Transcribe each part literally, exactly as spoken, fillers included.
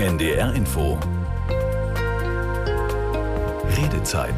N D R Info. Redezeit.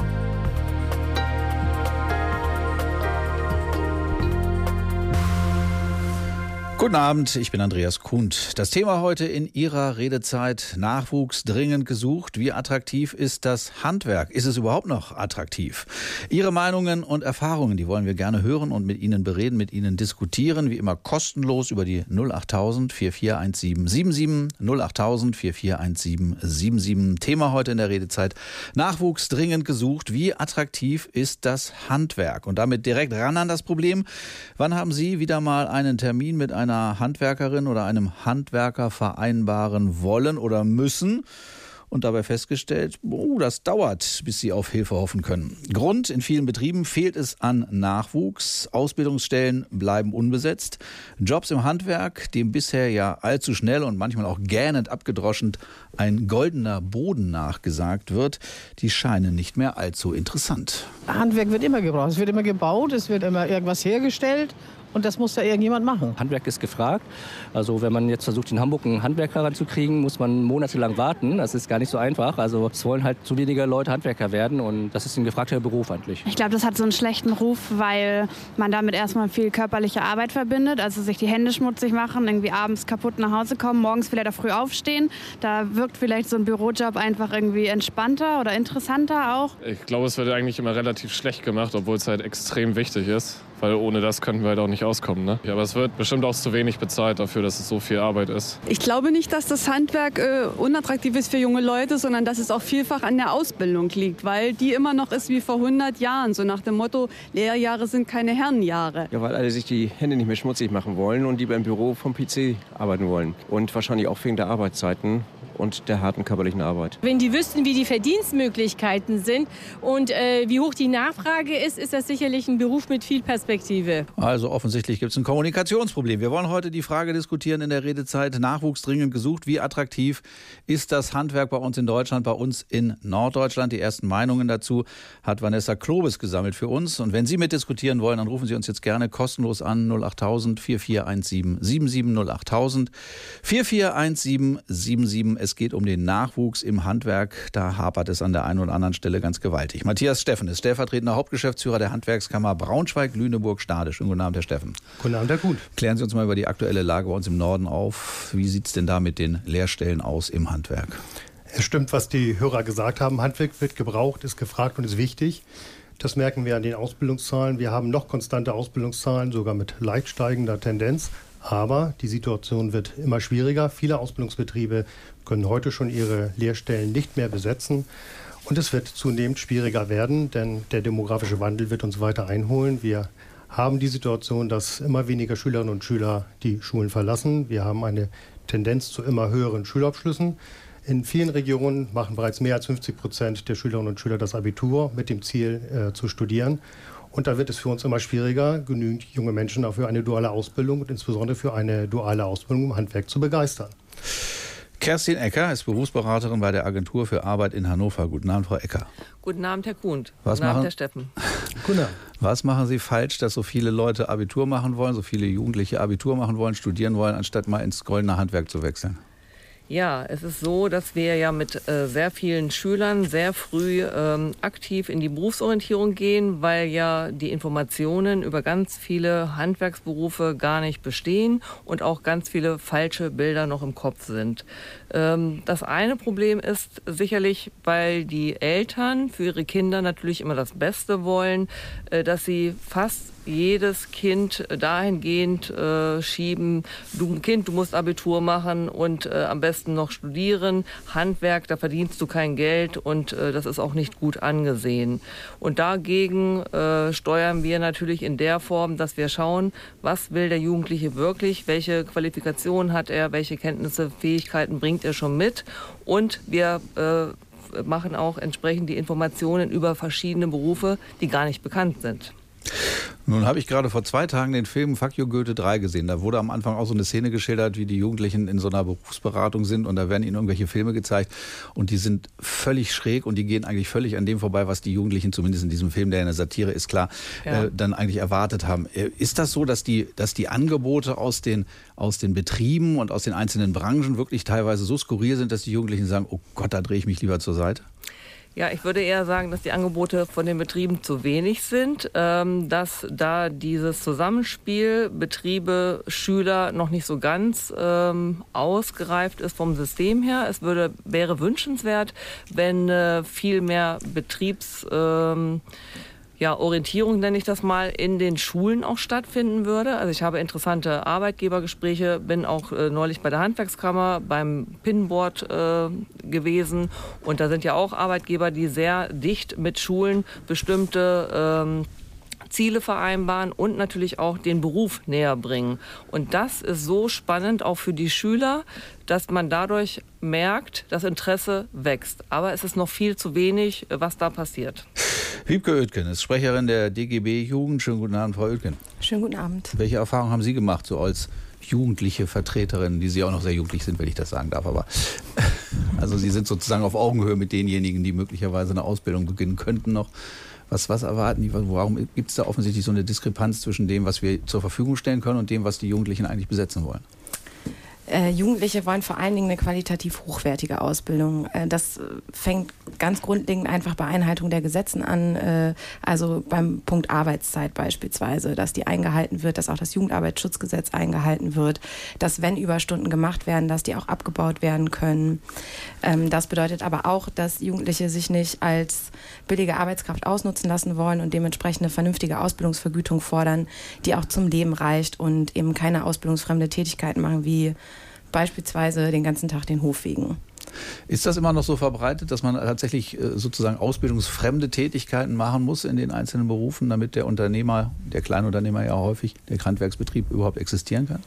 Guten Abend, ich bin Andreas Kuhnt. Das Thema heute in Ihrer Redezeit: Nachwuchs dringend gesucht. Wie attraktiv ist das Handwerk? Ist es überhaupt noch attraktiv? Ihre Meinungen und Erfahrungen, die wollen wir gerne hören und mit Ihnen bereden, mit Ihnen diskutieren. Wie immer kostenlos über die null acht tausend vier vier eins sieben sieben sieben, null acht tausend vier vier eins sieben sieben sieben. Thema heute in der Redezeit: Nachwuchs dringend gesucht. Wie attraktiv ist das Handwerk? Und damit direkt ran an das Problem. Wann haben Sie wieder mal einen Termin mit einer Handwerkerin oder einem Handwerker vereinbaren wollen oder müssen und dabei festgestellt, oh, das dauert, bis Sie auf Hilfe hoffen können? Grund: in vielen Betrieben fehlt es an Nachwuchs, Ausbildungsstellen bleiben unbesetzt, Jobs im Handwerk, dem bisher ja allzu schnell und manchmal auch gähnend abgedroschen ein goldener Boden nachgesagt wird, die scheinen nicht mehr allzu interessant. Handwerk wird immer gebraucht, es wird immer gebaut, es wird immer irgendwas hergestellt. Und das muss ja irgendjemand machen. Handwerk ist gefragt. Also wenn man jetzt versucht, in Hamburg einen Handwerker ranzukriegen, muss man monatelang warten. Das ist gar nicht so einfach. Also es wollen halt zu wenige Leute Handwerker werden und das ist ein gefragter Beruf eigentlich. Ich glaube, das hat so einen schlechten Ruf, weil man damit erstmal viel körperliche Arbeit verbindet. Also sich die Hände schmutzig machen, irgendwie abends kaputt nach Hause kommen, morgens vielleicht auch früh aufstehen. Da wirkt vielleicht so ein Bürojob einfach irgendwie entspannter oder interessanter auch. Ich glaube, es wird eigentlich immer relativ schlecht gemacht, obwohl es halt extrem wichtig ist. Weil ohne das könnten wir halt auch nicht auskommen. Ne? Aber es wird bestimmt auch zu wenig bezahlt dafür, dass es so viel Arbeit ist. Ich glaube nicht, dass das Handwerk äh, unattraktiv ist für junge Leute, sondern dass es auch vielfach an der Ausbildung liegt. Weil die immer noch ist wie vor hundert Jahren. So nach dem Motto, Lehrjahre sind keine Herrenjahre. Ja, weil alle sich die Hände nicht mehr schmutzig machen wollen und die beim Büro vom P C arbeiten wollen. Und wahrscheinlich auch wegen der Arbeitszeiten und der harten körperlichen Arbeit. Wenn die wüssten, wie die Verdienstmöglichkeiten sind und äh, wie hoch die Nachfrage ist, ist das sicherlich ein Beruf mit viel Perspektive. Also offensichtlich gibt es ein Kommunikationsproblem. Wir wollen heute die Frage diskutieren in der Redezeit: Nachwuchs dringend gesucht. Wie attraktiv ist das Handwerk bei uns in Deutschland, bei uns in Norddeutschland? Die ersten Meinungen dazu hat Vanessa Klobes gesammelt für uns. Und wenn Sie mitdiskutieren wollen, dann rufen Sie uns jetzt gerne kostenlos an: null acht tausend vier vier eins sieben sieben sieben, null acht tausend vier vier eins sieben sieben sieben. Es geht um den Nachwuchs im Handwerk. Da hapert es an der einen oder anderen Stelle ganz gewaltig. Matthias Steffen ist stellvertretender Hauptgeschäftsführer der Handwerkskammer Braunschweig-Lüneburg-Stade. Schönen guten Abend, Herr Steffen. Guten Abend, Herr Kuhn. Klären Sie uns mal über die aktuelle Lage bei uns im Norden auf. Wie sieht es denn da mit den Lehrstellen aus im Handwerk? Es stimmt, was die Hörer gesagt haben. Handwerk wird gebraucht, ist gefragt und ist wichtig. Das merken wir an den Ausbildungszahlen. Wir haben noch konstante Ausbildungszahlen, sogar mit leicht steigender Tendenz. Aber die Situation wird immer schwieriger. Viele Ausbildungsbetriebe können heute schon ihre Lehrstellen nicht mehr besetzen. Und es wird zunehmend schwieriger werden, denn der demografische Wandel wird uns weiter einholen. Wir haben die Situation, dass immer weniger Schülerinnen und Schüler die Schulen verlassen. Wir haben eine Tendenz zu immer höheren Schulabschlüssen. In vielen Regionen machen bereits mehr als fünfzig Prozent der Schülerinnen und Schüler das Abitur mit dem Ziel äh, zu studieren. Und da wird es für uns immer schwieriger, genügend junge Menschen auch für eine duale Ausbildung und insbesondere für eine duale Ausbildung im Handwerk zu begeistern. Kerstin Ecker ist Berufsberaterin bei der Agentur für Arbeit in Hannover. Guten Abend, Frau Ecker. Guten Abend, Herr Kuhnt. Was Guten Abend, machen, Herr Steffen. Guten Abend. Was machen Sie falsch, dass so viele Leute Abitur machen wollen, so viele Jugendliche Abitur machen wollen, studieren wollen, anstatt mal ins goldene Handwerk zu wechseln? Ja, es ist so, dass wir ja mit äh, sehr vielen Schülern sehr früh ähm, aktiv in die Berufsorientierung gehen, weil ja die Informationen über ganz viele Handwerksberufe gar nicht bestehen und auch ganz viele falsche Bilder noch im Kopf sind. Ähm, das eine Problem ist sicherlich, weil die Eltern für ihre Kinder natürlich immer das Beste wollen, äh, dass sie fast jedes Kind dahingehend äh, schieben: Du Kind, du musst Abitur machen und äh, am besten noch studieren. Handwerk, da verdienst du kein Geld und äh, das ist auch nicht gut angesehen. Und dagegen äh, steuern wir natürlich in der Form, dass wir schauen, was will der Jugendliche wirklich, welche Qualifikation hat er, welche Kenntnisse, Fähigkeiten bringt er schon mit, und wir äh, machen auch entsprechend die Informationen über verschiedene Berufe, die gar nicht bekannt sind. Nun habe ich gerade vor zwei Tagen den Film Fuck You Goethe drei gesehen. Da wurde am Anfang auch so eine Szene geschildert, wie die Jugendlichen in so einer Berufsberatung sind und da werden ihnen irgendwelche Filme gezeigt und die sind völlig schräg und die gehen eigentlich völlig an dem vorbei, was die Jugendlichen zumindest in diesem Film, der eine Satire ist, klar, ja. äh, dann eigentlich erwartet haben. Ist das so, dass die, dass die Angebote aus den, aus den Betrieben und aus den einzelnen Branchen wirklich teilweise so skurril sind, dass die Jugendlichen sagen, oh Gott, da drehe ich mich lieber zur Seite? Ja, ich würde eher sagen, dass die Angebote von den Betrieben zu wenig sind, ähm, dass da dieses Zusammenspiel Betriebe, Schüler noch nicht so ganz ähm, ausgereift ist vom System her. Es würde, wäre wünschenswert, wenn äh, viel mehr Betriebs... Ähm, Ja, Orientierung nenne ich das mal, in den Schulen auch stattfinden würde. Also ich habe interessante Arbeitgebergespräche, bin auch äh, neulich bei der Handwerkskammer beim Pinboard äh, gewesen. Und da sind ja auch Arbeitgeber, die sehr dicht mit Schulen bestimmte ähm, Ziele vereinbaren und natürlich auch den Beruf näher bringen. Und das ist so spannend auch für die Schüler, dass man dadurch merkt, das Interesse wächst. Aber es ist noch viel zu wenig, was da passiert. Wiebke Oetken ist Sprecherin der D G B-Jugend. Schönen guten Abend, Frau Oetken. Schönen guten Abend. Welche Erfahrungen haben Sie gemacht, so als jugendliche Vertreterin, die Sie auch noch sehr jugendlich sind, wenn ich das sagen darf, aber also Sie sind sozusagen auf Augenhöhe mit denjenigen, die möglicherweise eine Ausbildung beginnen könnten noch. Was, was erwarten die? Warum gibt es da offensichtlich so eine Diskrepanz zwischen dem, was wir zur Verfügung stellen können und dem, was die Jugendlichen eigentlich besetzen wollen? Äh, Jugendliche wollen vor allen Dingen eine qualitativ hochwertige Ausbildung. Äh, das fängt ganz grundlegend einfach bei Einhaltung der Gesetzen an, äh, also beim Punkt Arbeitszeit beispielsweise, dass die eingehalten wird, dass auch das Jugendarbeitsschutzgesetz eingehalten wird, dass wenn Überstunden gemacht werden, dass die auch abgebaut werden können. Ähm, das bedeutet aber auch, dass Jugendliche sich nicht als billige Arbeitskraft ausnutzen lassen wollen und dementsprechend eine vernünftige Ausbildungsvergütung fordern, die auch zum Leben reicht und eben keine ausbildungsfremde Tätigkeiten machen, wie beispielsweise den ganzen Tag den Hof fegen. Ist das immer noch so verbreitet, dass man tatsächlich sozusagen ausbildungsfremde Tätigkeiten machen muss in den einzelnen Berufen, damit der Unternehmer, der Kleinunternehmer ja häufig, der Handwerksbetrieb überhaupt existieren kann?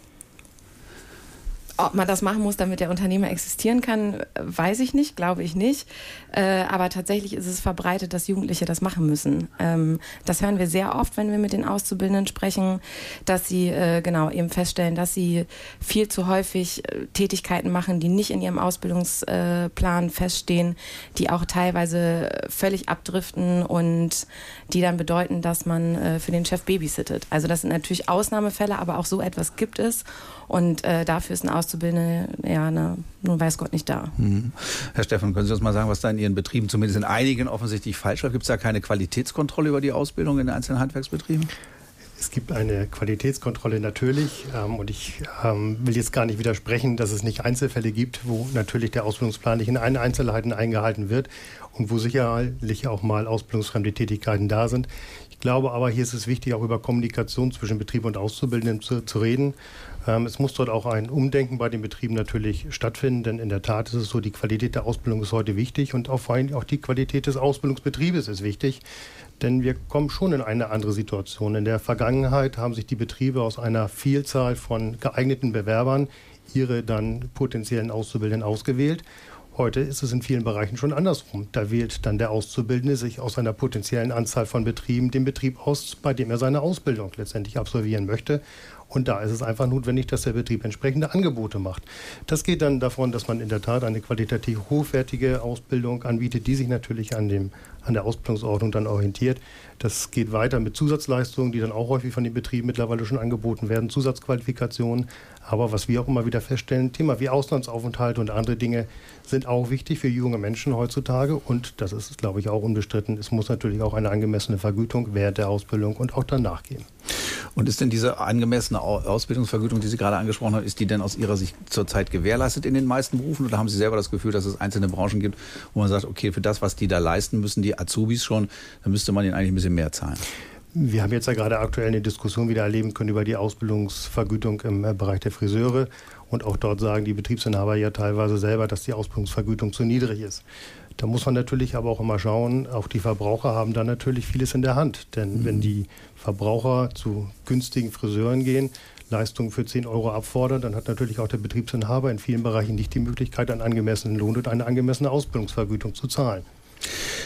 Ob man das machen muss, damit der Unternehmer existieren kann, weiß ich nicht, glaube ich nicht. Äh, aber tatsächlich ist es verbreitet, dass Jugendliche das machen müssen. Ähm, das hören wir sehr oft, wenn wir mit den Auszubildenden sprechen, dass sie äh, genau eben feststellen, dass sie viel zu häufig äh, Tätigkeiten machen, die nicht in ihrem Ausbildungsplan äh, feststehen, die auch teilweise völlig abdriften und die dann bedeuten, dass man äh, für den Chef babysittet. Also das sind natürlich Ausnahmefälle, aber auch so etwas gibt es. Und äh, dafür ist ein Auszubildender, ja, ne, nun weiß Gott nicht da. Mhm. Herr Steffen, können Sie uns mal sagen, was da in Ihren Betrieben, zumindest in einigen, offensichtlich falsch läuft? Gibt es da keine Qualitätskontrolle über die Ausbildung in den einzelnen Handwerksbetrieben? Es gibt eine Qualitätskontrolle natürlich ähm, und ich ähm, will jetzt gar nicht widersprechen, dass es nicht Einzelfälle gibt, wo natürlich der Ausbildungsplan nicht in allen Einzelheiten eingehalten wird und wo sicherlich auch mal ausbildungsfremde Tätigkeiten da sind. Ich glaube aber, hier ist es wichtig, auch über Kommunikation zwischen Betrieb und Auszubildenden zu, zu reden. Ähm, es muss dort auch ein Umdenken bei den Betrieben natürlich stattfinden, denn in der Tat ist es so, die Qualität der Ausbildung ist heute wichtig und auch vor allem auch die Qualität des Ausbildungsbetriebes ist wichtig. Denn wir kommen schon in eine andere Situation. In der Vergangenheit haben sich die Betriebe aus einer Vielzahl von geeigneten Bewerbern ihre dann potenziellen Auszubildenden ausgewählt. Heute ist es in vielen Bereichen schon andersrum. Da wählt dann der Auszubildende sich aus einer potenziellen Anzahl von Betrieben den Betrieb aus, bei dem er seine Ausbildung letztendlich absolvieren möchte. Und da ist es einfach notwendig, dass der Betrieb entsprechende Angebote macht. Das geht dann davon, dass man in der Tat eine qualitativ hochwertige Ausbildung anbietet, die sich natürlich an, dem, an der Ausbildungsordnung dann orientiert. Das geht weiter mit Zusatzleistungen, die dann auch häufig von den Betrieben mittlerweile schon angeboten werden, Zusatzqualifikationen. Aber was wir auch immer wieder feststellen, Thema wie Auslandsaufenthalte und andere Dinge sind auch wichtig für junge Menschen heutzutage. Und das ist, glaube ich, auch unbestritten. Es muss natürlich auch eine angemessene Vergütung während der Ausbildung und auch danach geben. Und ist denn diese angemessene Ausbildungsvergütung, die Sie gerade angesprochen haben, ist die denn aus Ihrer Sicht zurzeit gewährleistet in den meisten Berufen? Oder haben Sie selber das Gefühl, dass es einzelne Branchen gibt, wo man sagt, okay, für das, was die da leisten müssen, die Azubis schon, dann müsste man ihnen eigentlich ein bisschen mehr zahlen? Wir haben jetzt ja gerade aktuell eine Diskussion wieder erleben können über die Ausbildungsvergütung im Bereich der Friseure. Und auch dort sagen die Betriebsinhaber ja teilweise selber, dass die Ausbildungsvergütung zu niedrig ist. Da muss man natürlich aber auch immer schauen, auch die Verbraucher haben da natürlich vieles in der Hand. Denn mhm. wenn die Verbraucher zu günstigen Friseuren gehen, Leistungen für zehn Euro abfordern, dann hat natürlich auch der Betriebsinhaber in vielen Bereichen nicht die Möglichkeit, einen angemessenen Lohn und eine angemessene Ausbildungsvergütung zu zahlen.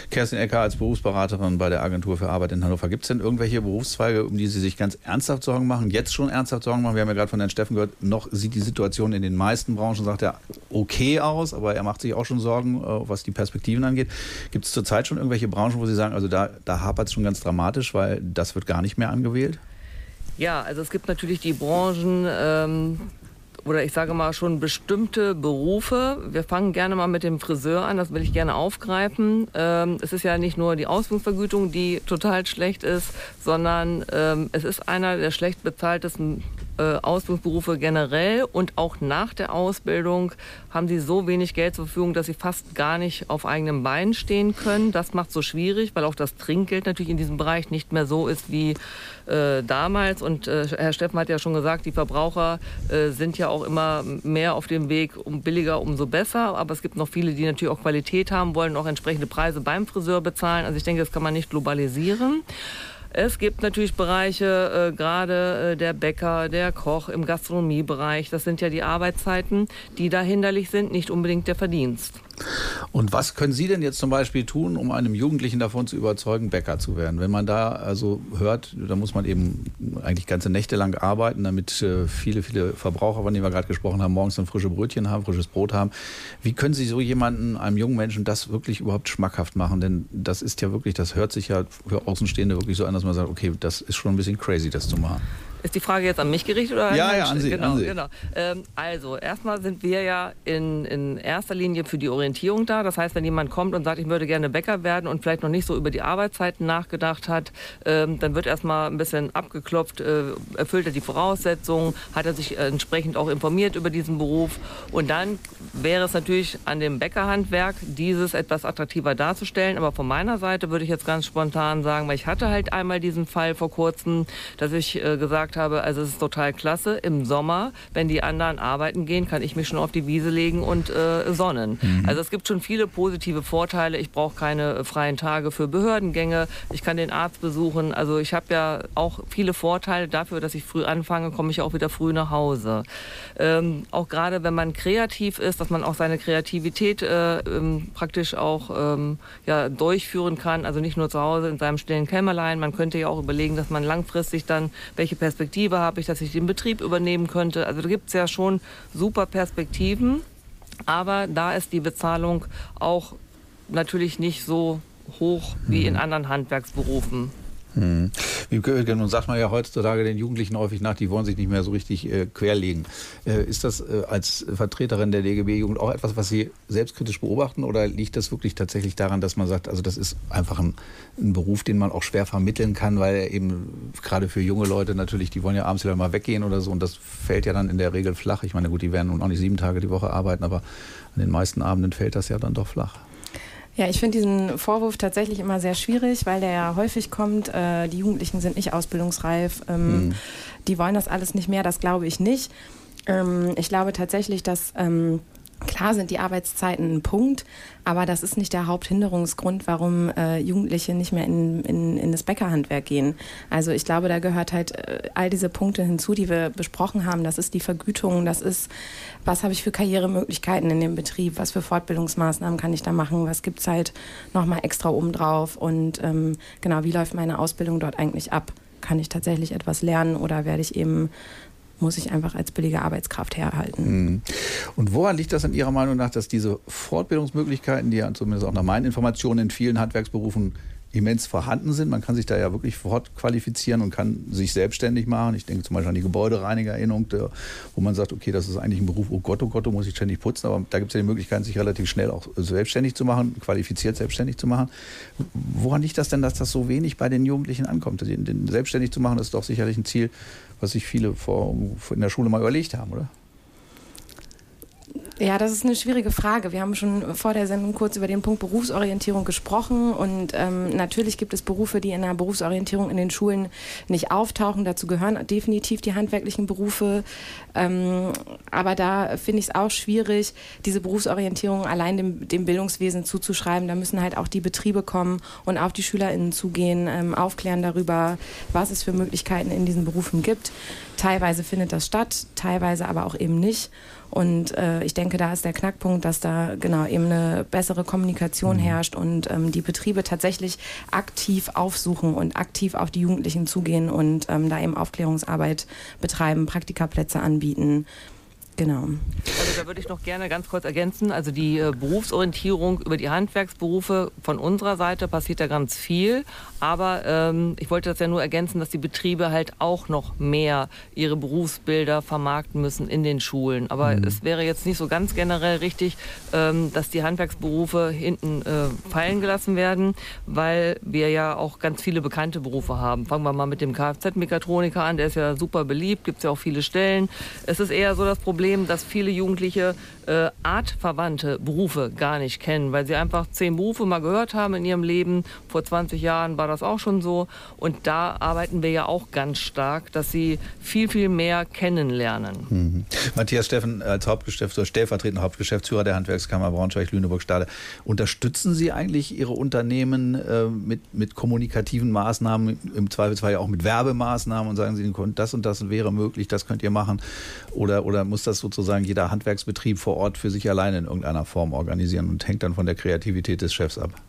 Kerstin Ecker als Berufsberaterin bei der Agentur für Arbeit in Hannover. Gibt es denn irgendwelche Berufszweige, um die Sie sich ganz ernsthaft Sorgen machen, jetzt schon ernsthaft Sorgen machen? Wir haben ja gerade von Herrn Steffen gehört, noch sieht die Situation in den meisten Branchen, sagt er, okay aus, aber er macht sich auch schon Sorgen, was die Perspektiven angeht. Gibt es zurzeit schon irgendwelche Branchen, wo Sie sagen, also da, da hapert es schon ganz dramatisch, weil das wird gar nicht mehr angewählt? Ja, also es gibt natürlich die Branchen, ähm, oder ich sage mal schon bestimmte Berufe. Wir fangen gerne mal mit dem Friseur an, das will ich gerne aufgreifen. Ähm, es ist ja nicht nur die Ausbildungsvergütung, die total schlecht ist, sondern ähm, es ist einer der schlecht bezahltesten äh, Ausbildungsberufe generell, und auch nach der Ausbildung haben sie so wenig Geld zur Verfügung, dass sie fast gar nicht auf eigenen Beinen stehen können. Das macht es so schwierig, weil auch das Trinkgeld natürlich in diesem Bereich nicht mehr so ist wie äh, damals. Und äh, Herr Steffen hat ja schon gesagt, die Verbraucher äh, sind ja auch immer mehr auf dem Weg, um billiger, umso besser. Aber es gibt noch viele, die natürlich auch Qualität haben wollen und auch entsprechende Preise beim Friseur bezahlen. Also ich denke, das kann man nicht globalisieren. Es gibt natürlich Bereiche, äh, gerade äh, der Bäcker, der Koch im Gastronomiebereich. Das sind ja die Arbeitszeiten, die da hinderlich sind, nicht unbedingt der Verdienst. Und was können Sie denn jetzt zum Beispiel tun, um einem Jugendlichen davon zu überzeugen, Bäcker zu werden? Wenn man da also hört, da muss man eben eigentlich ganze Nächte lang arbeiten, damit äh, viele, viele Verbraucher, von denen wir gerade gesprochen haben, morgens dann frische Brötchen haben, frisches Brot haben. Wie können Sie so jemanden, einem jungen Menschen, das wirklich überhaupt schmackhaft machen? Denn das ist ja wirklich, das hört sich ja für Außenstehende wirklich so an, dass man sagt, okay, das ist schon ein bisschen crazy, das zu machen. Ist die Frage jetzt an mich gerichtet oder an Ja, Herrn ja, an Sie. Genau, an Sie. genau. Ähm, also, erstmal sind wir ja in, in erster Linie für die Orientierung da. Das heißt, wenn jemand kommt und sagt, ich würde gerne Bäcker werden und vielleicht noch nicht so über die Arbeitszeiten nachgedacht hat, ähm, dann wird erstmal ein bisschen abgeklopft, äh, erfüllt er die Voraussetzungen, hat er sich entsprechend auch informiert über diesen Beruf. Und dann wäre es natürlich an dem Bäckerhandwerk, dieses etwas attraktiver darzustellen. Aber von meiner Seite würde ich jetzt ganz spontan sagen, weil ich hatte halt einmal diesen Fall vor kurzem, dass ich äh, gesagt habe, also es ist total klasse, im Sommer, wenn die anderen arbeiten gehen, kann ich mich schon auf die Wiese legen und äh, sonnen. Mhm. Also es gibt schon viele positive Vorteile. Ich brauche keine äh, freien Tage für Behördengänge. Ich kann den Arzt besuchen. Also ich habe ja auch viele Vorteile dafür, dass ich früh anfange, komme ich auch wieder früh nach Hause. Ähm, auch gerade wenn man kreativ ist, dass man auch seine Kreativität äh, ähm, praktisch auch ähm, ja, durchführen kann. Also nicht nur zu Hause in seinem stillen Kämmerlein. Man könnte ja auch überlegen, dass man langfristig dann, welche Perspektive habe ich, dass ich den Betrieb übernehmen könnte. Also da gibt es ja schon super Perspektiven. Aber da ist die Bezahlung auch natürlich nicht so hoch wie in anderen Handwerksberufen. Hm. Nun sagt man ja heutzutage den Jugendlichen häufig nach, die wollen sich nicht mehr so richtig äh, querlegen. Äh, ist das äh, als Vertreterin der D G B-Jugend auch etwas, was Sie selbstkritisch beobachten, oder liegt das wirklich tatsächlich daran, dass man sagt, also das ist einfach ein, ein Beruf, den man auch schwer vermitteln kann, weil er eben gerade für junge Leute natürlich, die wollen ja abends wieder mal weggehen oder so, und das fällt ja dann in der Regel flach. Ich meine, gut, die werden nun auch nicht sieben Tage die Woche arbeiten, aber an den meisten Abenden fällt das ja dann doch flach. Ja, ich finde diesen Vorwurf tatsächlich immer sehr schwierig, weil der ja häufig kommt, äh, die Jugendlichen sind nicht ausbildungsreif, ähm, mhm. die wollen das alles nicht mehr, das glaube ich nicht. Ähm, ich glaube tatsächlich, dass ähm, klar sind die Arbeitszeiten ein Punkt, aber das ist nicht der Haupthinderungsgrund, warum äh, Jugendliche nicht mehr in, in, in das Bäckerhandwerk gehen. Also ich glaube, da gehört halt äh, all diese Punkte hinzu, die wir besprochen haben. Das ist die Vergütung, das ist, was habe ich für Karrieremöglichkeiten in dem Betrieb, was für Fortbildungsmaßnahmen kann ich da machen, was gibt es halt nochmal extra obendrauf, und ähm, genau, wie läuft meine Ausbildung dort eigentlich ab? Kann ich tatsächlich etwas lernen oder werde ich eben muss ich einfach als billige Arbeitskraft herhalten. Und woran liegt das in Ihrer Meinung nach, dass diese Fortbildungsmöglichkeiten, die ja zumindest auch nach meinen Informationen in vielen Handwerksberufen immens vorhanden sind? Man kann sich da ja wirklich fortqualifizieren und kann sich selbstständig machen. Ich denke zum Beispiel an die Gebäudereinigererinnung, wo man sagt, okay, das ist eigentlich ein Beruf, oh Gott, oh Gott, du musst dich ständig putzen. Aber da gibt es ja die Möglichkeit, sich relativ schnell auch selbstständig zu machen, qualifiziert selbstständig zu machen. Woran liegt das denn, dass das so wenig bei den Jugendlichen ankommt? Den, den selbstständig zu machen, das ist doch sicherlich ein Ziel, was sich viele vor, in der Schule mal überlegt haben, oder? Ja, das ist eine schwierige Frage. Wir haben schon vor der Sendung kurz über den Punkt Berufsorientierung gesprochen, und ähm, natürlich gibt es Berufe, die in der Berufsorientierung in den Schulen nicht auftauchen. Dazu gehören definitiv die handwerklichen Berufe. Ähm, aber da finde ich es auch schwierig, diese Berufsorientierung allein dem, dem Bildungswesen zuzuschreiben. Da müssen halt auch die Betriebe kommen und auf die SchülerInnen zugehen, ähm, aufklären darüber, was es für Möglichkeiten in diesen Berufen gibt. Teilweise findet das statt, teilweise aber auch eben nicht. Und äh, ich denke, da ist der Knackpunkt, dass da genau eben eine bessere Kommunikation mhm. herrscht und ähm, die Betriebe tatsächlich aktiv aufsuchen und aktiv auf die Jugendlichen zugehen und ähm, da eben Aufklärungsarbeit betreiben, Praktikaplätze anbieten. Genau. Also da würde ich noch gerne ganz kurz ergänzen. Also die äh, Berufsorientierung über die Handwerksberufe von unserer Seite passiert da ganz viel. Aber ähm, ich wollte das ja nur ergänzen, dass die Betriebe halt auch noch mehr ihre Berufsbilder vermarkten müssen in den Schulen. Aber mhm. es wäre jetzt nicht so ganz generell richtig, ähm, dass die Handwerksberufe hinten äh, fallen gelassen werden, weil wir ja auch ganz viele bekannte Berufe haben. Fangen wir mal mit dem Kfz-Mechatroniker an, der ist ja super beliebt, gibt es ja auch viele Stellen. Es ist eher so das Problem, dass viele Jugendliche äh, artverwandte Berufe gar nicht kennen, weil sie einfach zehn Berufe mal gehört haben in ihrem Leben. Vor zwanzig Jahren war das auch schon so. Und da arbeiten wir ja auch ganz stark, dass sie viel, viel mehr kennenlernen. Mhm. Matthias Steffen als Hauptgeschäftsführer, stellvertretender Hauptgeschäftsführer der Handwerkskammer Braunschweig-Lüneburg-Stade. Unterstützen Sie eigentlich Ihre Unternehmen äh, mit, mit kommunikativen Maßnahmen, im Zweifelsfall ja auch mit Werbemaßnahmen und sagen Sie, das und das wäre möglich, das könnt ihr machen? Oder, oder muss das sozusagen jeder Handwerksbetrieb vor Ort für sich alleine in irgendeiner Form organisieren und hängt dann von der Kreativität des Chefs ab?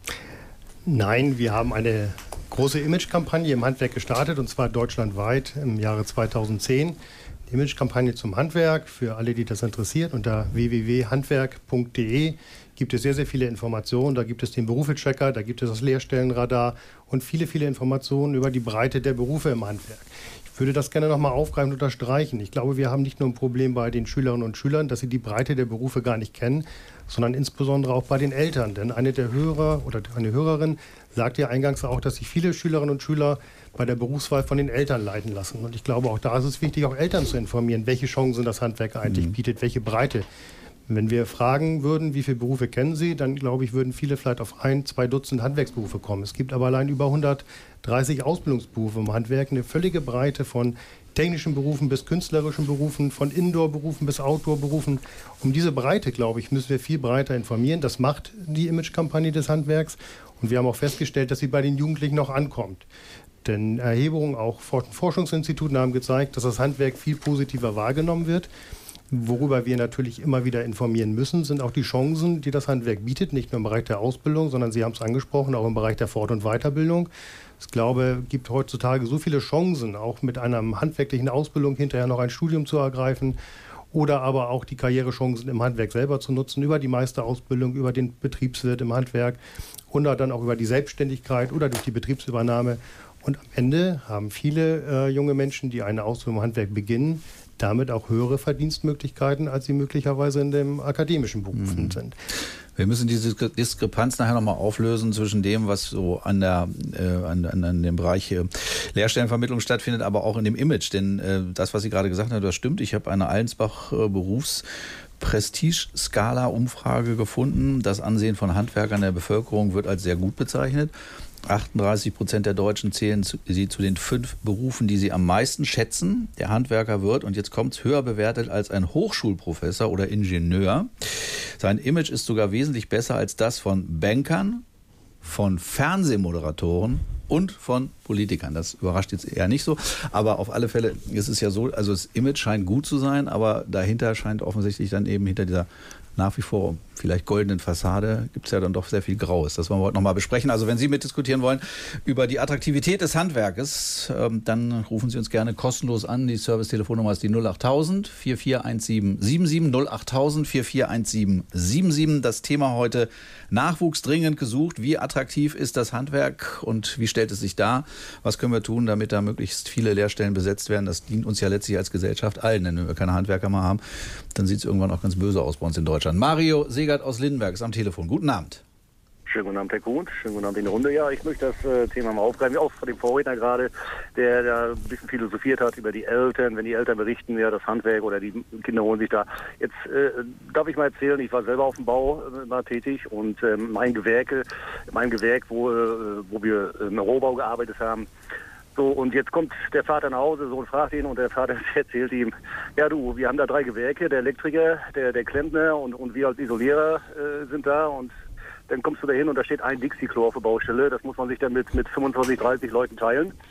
Nein, wir haben eine große Imagekampagne im Handwerk gestartet, und zwar deutschlandweit im Jahre zweitausendzehn. Die Imagekampagne zum Handwerk, für alle, die das interessiert, unter w w w punkt handwerk punkt d e gibt es sehr, sehr viele Informationen. Da gibt es den Berufechecker, da gibt es das Lehrstellenradar und viele, viele Informationen über die Breite der Berufe im Handwerk. Ich würde das gerne noch mal aufgreifen und unterstreichen. Ich glaube, wir haben nicht nur ein Problem bei den Schülerinnen und Schülern, dass sie die Breite der Berufe gar nicht kennen, sondern insbesondere auch bei den Eltern. Denn eine der Hörer oder eine Hörerin sagt ja eingangs auch, dass sich viele Schülerinnen und Schüler bei der Berufswahl von den Eltern leiten lassen. Und ich glaube, auch da ist es wichtig, auch Eltern zu informieren, welche Chancen das Handwerk eigentlich mhm. bietet, welche Breite. Wenn wir fragen würden, wie viele Berufe kennen Sie, dann glaube ich, würden viele vielleicht auf ein, zwei Dutzend Handwerksberufe kommen. Es gibt aber allein über hundertdreißig Ausbildungsberufe im Handwerk, eine völlige Breite von technischen Berufen bis künstlerischen Berufen, von Indoor-Berufen bis Outdoor-Berufen. Um diese Breite, glaube ich, müssen wir viel breiter informieren. Das macht die Imagekampagne des Handwerks. Und wir haben auch festgestellt, dass sie bei den Jugendlichen noch ankommt. Denn Erhebungen, auch Forschungsinstituten haben gezeigt, dass das Handwerk viel positiver wahrgenommen wird. Worüber wir natürlich immer wieder informieren müssen, sind auch die Chancen, die das Handwerk bietet, nicht nur im Bereich der Ausbildung, sondern Sie haben es angesprochen, auch im Bereich der Fort- und Weiterbildung. Ich glaube, es gibt heutzutage so viele Chancen, auch mit einer handwerklichen Ausbildung hinterher noch ein Studium zu ergreifen oder aber auch die Karrierechancen im Handwerk selber zu nutzen, über die Meisterausbildung, über den Betriebswirt im Handwerk oder dann auch über die Selbstständigkeit oder durch die Betriebsübernahme. Und am Ende haben viele äh, junge Menschen, die eine Ausbildung im Handwerk beginnen, damit auch höhere Verdienstmöglichkeiten, als sie möglicherweise in den akademischen Berufen mhm. sind. Wir müssen diese Diskrepanz nachher nochmal auflösen zwischen dem, was so an, der, äh, an, an dem Bereich äh, Lehrstellenvermittlung stattfindet, aber auch in dem Image. Denn äh, das, was Sie gerade gesagt haben, das stimmt. Ich habe eine Allensbach äh, Berufs- Prestige-Skala-Umfrage gefunden. Das Ansehen von Handwerkern der Bevölkerung wird als sehr gut bezeichnet. achtunddreißig Prozent der Deutschen zählen zu, sie zu den fünf Berufen, die sie am meisten schätzen. Der Handwerker wird, und jetzt kommt's, höher bewertet als ein Hochschulprofessor oder Ingenieur. Sein Image ist sogar wesentlich besser als das von Bankern, von Fernsehmoderatoren und von Politikern. Das überrascht jetzt eher nicht so. Aber auf alle Fälle ist es ja so, also das Image scheint gut zu sein, aber dahinter scheint offensichtlich dann eben hinter dieser nach wie vor vielleicht goldenen Fassade gibt es ja dann doch sehr viel Graues. Das wollen wir heute nochmal besprechen. Also wenn Sie mitdiskutieren wollen über die Attraktivität des Handwerkes, ähm, dann rufen Sie uns gerne kostenlos an. Die Service-Telefonnummer ist die null acht null null vier vier eins sieben sieben sieben null acht null null vier vier eins sieben sieben sieben. Das Thema heute: Nachwuchs dringend gesucht. Wie attraktiv ist das Handwerk und wie stellt es sich dar? Was können wir tun, damit da möglichst viele Lehrstellen besetzt werden? Das dient uns ja letztlich als Gesellschaft allen. Denn wenn wir keine Handwerker mehr haben, dann sieht es irgendwann auch ganz böse aus bei uns in Deutschland. Mario Segert aus Lindenberg ist am Telefon. Guten Abend. Schönen guten Abend, Herr Kuhn. Schönen guten Abend in die Runde. Ja, ich möchte das äh, Thema mal aufgreifen, auch von dem Vorredner gerade, der da ein bisschen philosophiert hat über die Eltern. Wenn die Eltern berichten, ja, das Handwerk oder die Kinder holen sich da. Jetzt äh, darf ich mal erzählen, ich war selber auf dem Bau äh, mal tätig und äh, mein Gewerke, mein Gewerk, wo, äh, wo wir im Rohbau gearbeitet haben. So, und jetzt kommt der Vater nach Hause, so, und fragt ihn, und der Vater erzählt ihm, ja du, wir haben da drei Gewerke, der Elektriker, der, der Klempner und, und wir als Isolierer äh, sind da, und dann kommst du da hin und da steht ein Dixie-Klo auf der Baustelle, das muss man sich dann mit, mit fünfundzwanzig, dreißig Leuten teilen.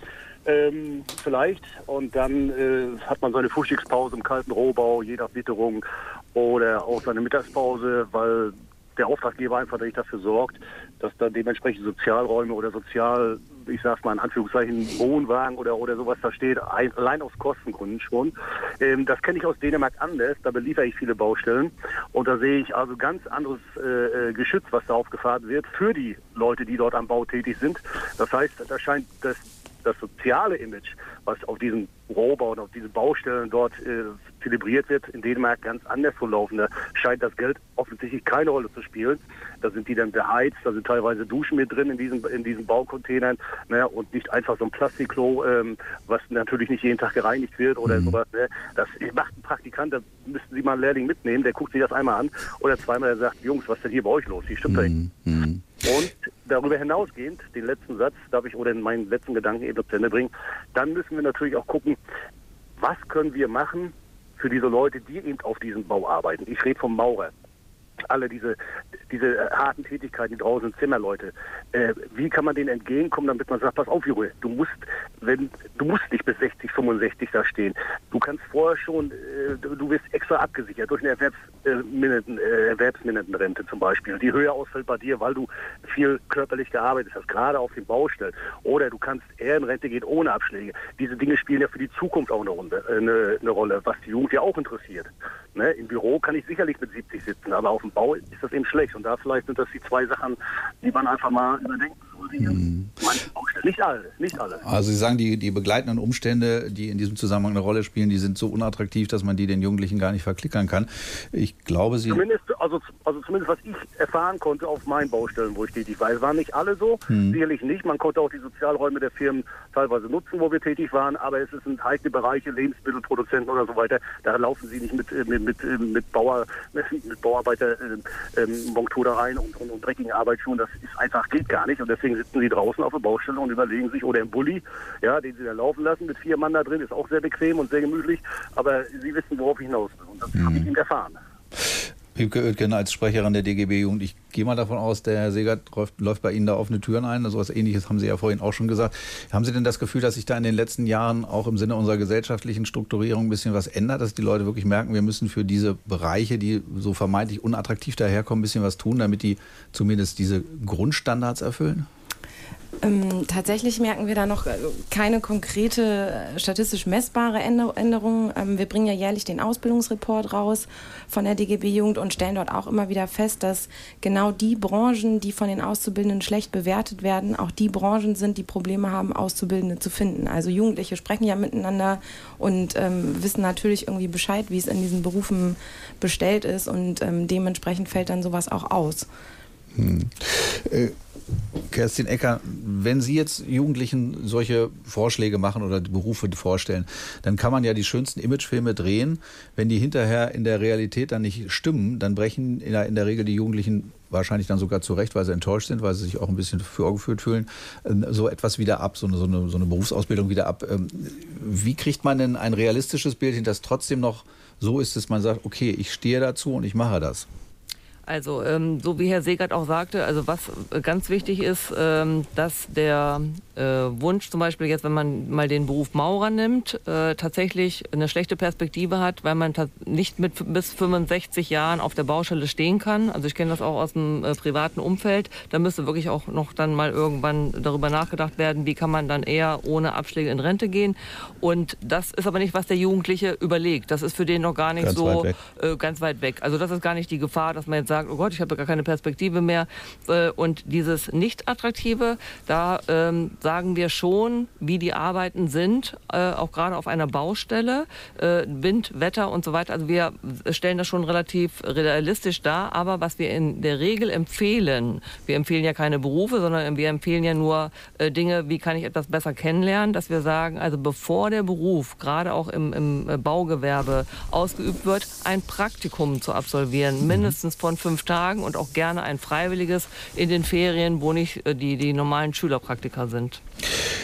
Ähm, vielleicht. Und dann äh, hat man seine Frühstückspause im kalten Rohbau, je nach Witterung, oder auch seine Mittagspause, weil der Auftraggeber einfach nicht dafür sorgt, dass dann dementsprechend Sozialräume oder sozial, ich sag's mal in Anführungszeichen, Wohnwagen oder, oder sowas da steht, ein, allein aus Kostengründen schon. Ähm, das kenne ich aus Dänemark anders, da beliefere ich viele Baustellen und da sehe ich also ganz anderes äh, Geschütz, was da aufgefahren wird für die Leute, die dort am Bau tätig sind. Das heißt, da scheint das das soziale Image, was auf diesen Rohbau und auf diesen Baustellen dort äh, zelebriert wird, in Dänemark ganz anders zu laufen. Da scheint das Geld offensichtlich keine Rolle zu spielen. Da sind die dann beheizt, da sind teilweise Duschen mit drin in diesen, in diesen Baucontainern, ne, und nicht einfach so ein Plastikklo, ähm, was natürlich nicht jeden Tag gereinigt wird oder mhm. sowas. Ne. Das macht ein Praktikant, da müssten Sie mal einen Lehrling mitnehmen, der guckt sich das einmal an oder zweimal, der sagt, Jungs, was ist denn hier bei euch los? Wie stimmt da mhm. mhm. Und darüber hinausgehend, den letzten Satz, darf ich oder meinen letzten Gedanken eben zu Ende bringen, dann müssen wir natürlich auch gucken, was können wir machen für diese Leute, die eben auf diesem Bau arbeiten. Ich rede vom Maurer. Alle diese, diese äh, harten Tätigkeiten, die draußen sind, Zimmerleute. Äh, wie kann man denen entgegenkommen, damit man sagt, pass auf, Junge, du musst, wenn, du musst nicht bis sechzig, fünfundsechzig da stehen. Du kannst vorher schon, äh, du, du wirst extra abgesichert durch eine Erwerbs, äh, Minuten, äh, Erwerbsmindertenrente zum Beispiel, die höher ausfällt bei dir, weil du viel körperlich gearbeitet hast, gerade auf den Baustellen. Oder du kannst eher in Rente gehen ohne Abschläge. Diese Dinge spielen ja für die Zukunft auch eine, Runde, äh, eine, eine Rolle, was die Jugend ja auch interessiert. Ne? Im Büro kann ich sicherlich mit siebzig sitzen, aber auf dem Bau ist das eben schlecht. Und da vielleicht sind das die zwei Sachen, die man einfach mal überdenken sollte. Mhm. Nicht alle, nicht alle. Also Sie sagen, die, die begleitenden Umstände, die in diesem Zusammenhang eine Rolle spielen, die sind so unattraktiv, dass man die den Jugendlichen gar nicht verklickern kann. Ich glaube, Sie... Zumindest, also, also zumindest was ich erfahren konnte auf meinen Baustellen, wo ich tätig war. Es waren nicht alle so, mhm. sicherlich nicht. Man konnte auch die Sozialräume der Firmen teilweise nutzen, wo wir tätig waren, aber es sind heikle Bereiche, Lebensmittelproduzenten oder so weiter. Da laufen Sie nicht mit, mit, mit, mit, Bauer, mit Bauarbeiter ähm, Montur da rein und, und, und dreckigen Arbeitsschuhen. Das ist einfach, geht gar nicht. Und deswegen sitzen Sie draußen auf der Baustelle und überlegen sich, oder im Bulli, ja, den Sie dann laufen lassen, mit vier Mann da drin, ist auch sehr bequem und sehr gemütlich. Aber Sie wissen, worauf ich hinaus will. Und das mhm. habe ich Ihnen erfahren. Wiebke Oetken als Sprecherin der D G B-Jugend. Ich gehe mal davon aus, der Herr Segert läuft, läuft bei Ihnen da offene Türen ein. So etwas Ähnliches haben Sie ja vorhin auch schon gesagt. Haben Sie denn das Gefühl, dass sich da in den letzten Jahren auch im Sinne unserer gesellschaftlichen Strukturierung ein bisschen was ändert, dass die Leute wirklich merken, wir müssen für diese Bereiche, die so vermeintlich unattraktiv daherkommen, ein bisschen was tun, damit die zumindest diese Grundstandards erfüllen? Ähm, tatsächlich merken wir da noch keine konkrete, statistisch messbare Änderung. Ähm, wir bringen ja jährlich den Ausbildungsreport raus von der D G B-Jugend und stellen dort auch immer wieder fest, dass genau die Branchen, die von den Auszubildenden schlecht bewertet werden, auch die Branchen sind, die Probleme haben, Auszubildende zu finden. Also Jugendliche sprechen ja miteinander und ähm, wissen natürlich irgendwie Bescheid, wie es in diesen Berufen bestellt ist, und ähm, dementsprechend fällt dann sowas auch aus. Hm. Äh, Kerstin Ecker, wenn Sie jetzt Jugendlichen solche Vorschläge machen oder die Berufe vorstellen, dann kann man ja die schönsten Imagefilme drehen. Wenn die hinterher in der Realität dann nicht stimmen, dann brechen in der, in der Regel die Jugendlichen wahrscheinlich dann sogar zurecht, weil sie enttäuscht sind, weil sie sich auch ein bisschen vorgeführt fühlen, so etwas wieder ab, so eine, so eine, so eine Berufsausbildung wieder ab. Wie kriegt man denn ein realistisches Bild hin, das trotzdem noch so ist, dass man sagt, okay, ich stehe dazu und ich mache das? Also ähm, so wie Herr Segert auch sagte, also was ganz wichtig ist, ähm, dass der äh, Wunsch zum Beispiel jetzt, wenn man mal den Beruf Maurer nimmt, äh, tatsächlich eine schlechte Perspektive hat, weil man nicht mit bis fünfundsechzig Jahren auf der Baustelle stehen kann. Also ich kenne das auch aus dem äh, privaten Umfeld. Da müsste wirklich auch noch dann mal irgendwann darüber nachgedacht werden, wie kann man dann eher ohne Abschläge in Rente gehen. Und das ist aber nicht, was der Jugendliche überlegt. Das ist für den noch gar nicht ganz so weit äh, ganz weit weg. Also das ist gar nicht die Gefahr, dass man jetzt sagt, oh Gott, ich habe gar keine Perspektive mehr. Und dieses Nicht-Attraktive, da ähm, sagen wir schon, wie die Arbeiten sind, äh, auch gerade auf einer Baustelle, äh, Wind, Wetter und so weiter. Also wir stellen das schon relativ realistisch dar. Aber was wir in der Regel empfehlen, wir empfehlen ja keine Berufe, sondern wir empfehlen ja nur äh, Dinge, wie kann ich etwas besser kennenlernen, dass wir sagen, also bevor der Beruf, gerade auch im, im Baugewerbe, ausgeübt wird, ein Praktikum zu absolvieren, mindestens von fünf Tagen und auch gerne ein freiwilliges in den Ferien, wo nicht die, die normalen Schülerpraktika sind.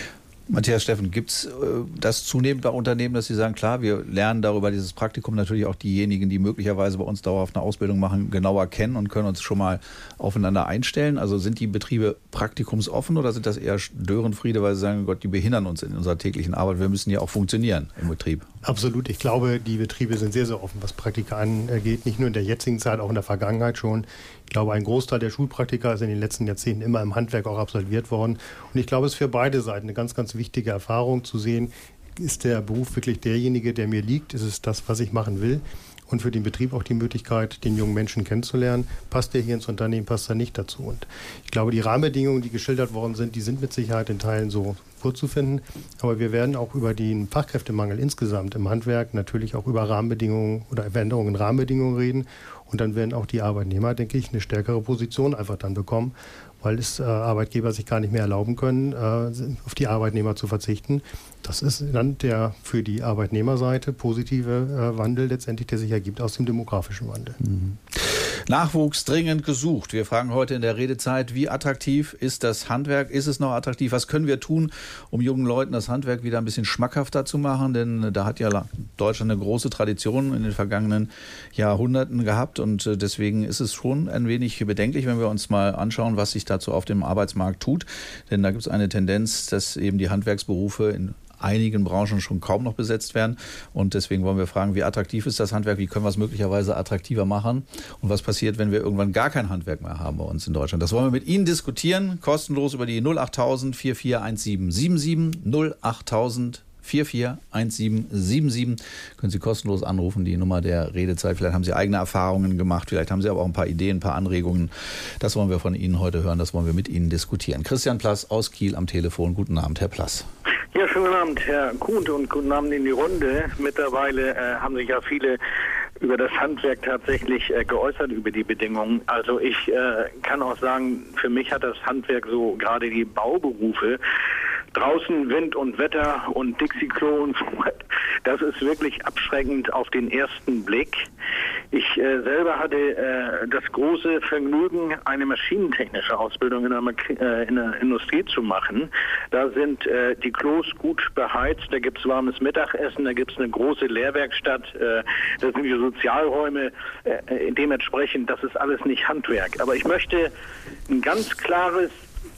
Matthias Steffen, gibt es äh, das zunehmend bei Unternehmen, dass Sie sagen, klar, wir lernen darüber dieses Praktikum natürlich auch diejenigen, die möglicherweise bei uns dauerhaft eine Ausbildung machen, genauer kennen und können uns schon mal aufeinander einstellen? Also sind die Betriebe praktikumsoffen oder sind das eher Störenfriede, weil sie sagen, Gott, die behindern uns in unserer täglichen Arbeit, wir müssen ja auch funktionieren im Betrieb? Absolut. Ich glaube, die Betriebe sind sehr, sehr offen, was Praktika angeht. Nicht nur in der jetzigen Zeit, auch in der Vergangenheit schon. Ich glaube, ein Großteil der Schulpraktika ist in den letzten Jahrzehnten immer im Handwerk auch absolviert worden. Und ich glaube, es ist für beide Seiten eine ganz, ganz wichtige Erfahrung zu sehen, ist der Beruf wirklich derjenige, der mir liegt? Ist es das, was ich machen will? Und für den Betrieb auch die Möglichkeit, den jungen Menschen kennenzulernen. Passt der hier ins Unternehmen, passt er nicht dazu? Und ich glaube, die Rahmenbedingungen, die geschildert worden sind, die sind mit Sicherheit in Teilen so vorzufinden. Aber wir werden auch über den Fachkräftemangel insgesamt im Handwerk natürlich auch über Rahmenbedingungen oder Veränderungen in Rahmenbedingungen reden. Und dann werden auch die Arbeitnehmer, denke ich, eine stärkere Position einfach dann bekommen, weil es äh, Arbeitgeber sich gar nicht mehr erlauben können, äh, auf die Arbeitnehmer zu verzichten. Das ist dann der für die Arbeitnehmerseite positive äh, Wandel letztendlich, der sich ergibt aus dem demografischen Wandel. Mhm. Nachwuchs dringend gesucht. Wir fragen heute in der Redezeit, wie attraktiv ist das Handwerk? Ist es noch attraktiv? Was können wir tun, um jungen Leuten das Handwerk wieder ein bisschen schmackhafter zu machen? Denn da hat ja Deutschland eine große Tradition in den vergangenen Jahrhunderten gehabt. Und deswegen ist es schon ein wenig bedenklich, wenn wir uns mal anschauen, was sich dazu auf dem Arbeitsmarkt tut. Denn da gibt es eine Tendenz, dass eben die Handwerksberufe in einigen Branchen schon kaum noch besetzt werden. Und deswegen wollen wir fragen, wie attraktiv ist das Handwerk? Wie können wir es möglicherweise attraktiver machen? Und was passiert, wenn wir irgendwann gar kein Handwerk mehr haben bei uns in Deutschland? Das wollen wir mit Ihnen diskutieren, kostenlos über die null achttausend vier vier eins sieben sieben sieben, null achttausend vier vier eins sieben sieben sieben. Können Sie kostenlos anrufen, die Nummer der Redezeit. Vielleicht haben Sie eigene Erfahrungen gemacht, vielleicht haben Sie aber auch ein paar Ideen, ein paar Anregungen. Das wollen wir von Ihnen heute hören, das wollen wir mit Ihnen diskutieren. Christian Plass aus Kiel am Telefon. Guten Abend, Herr Plass. Ja, schönen guten Abend, Herr Kuhn, und guten Abend in die Runde. Mittlerweile äh, haben sich ja viele über das Handwerk tatsächlich äh, geäußert, über die Bedingungen. Also ich äh, kann auch sagen, für mich hat das Handwerk so gerade die Bauberufe, draußen Wind und Wetter und Dixie-Klo und so weiter, das ist wirklich abschreckend auf den ersten Blick. Ich äh, selber hatte äh, das große Vergnügen, eine maschinentechnische Ausbildung in der, äh, in der Industrie zu machen. Da sind äh, die Klos gut beheizt, da gibt es warmes Mittagessen, da gibt es eine große Lehrwerkstatt, äh, da sind die Sozialräume, äh, dementsprechend, das ist alles nicht Handwerk. Aber ich möchte ein ganz klares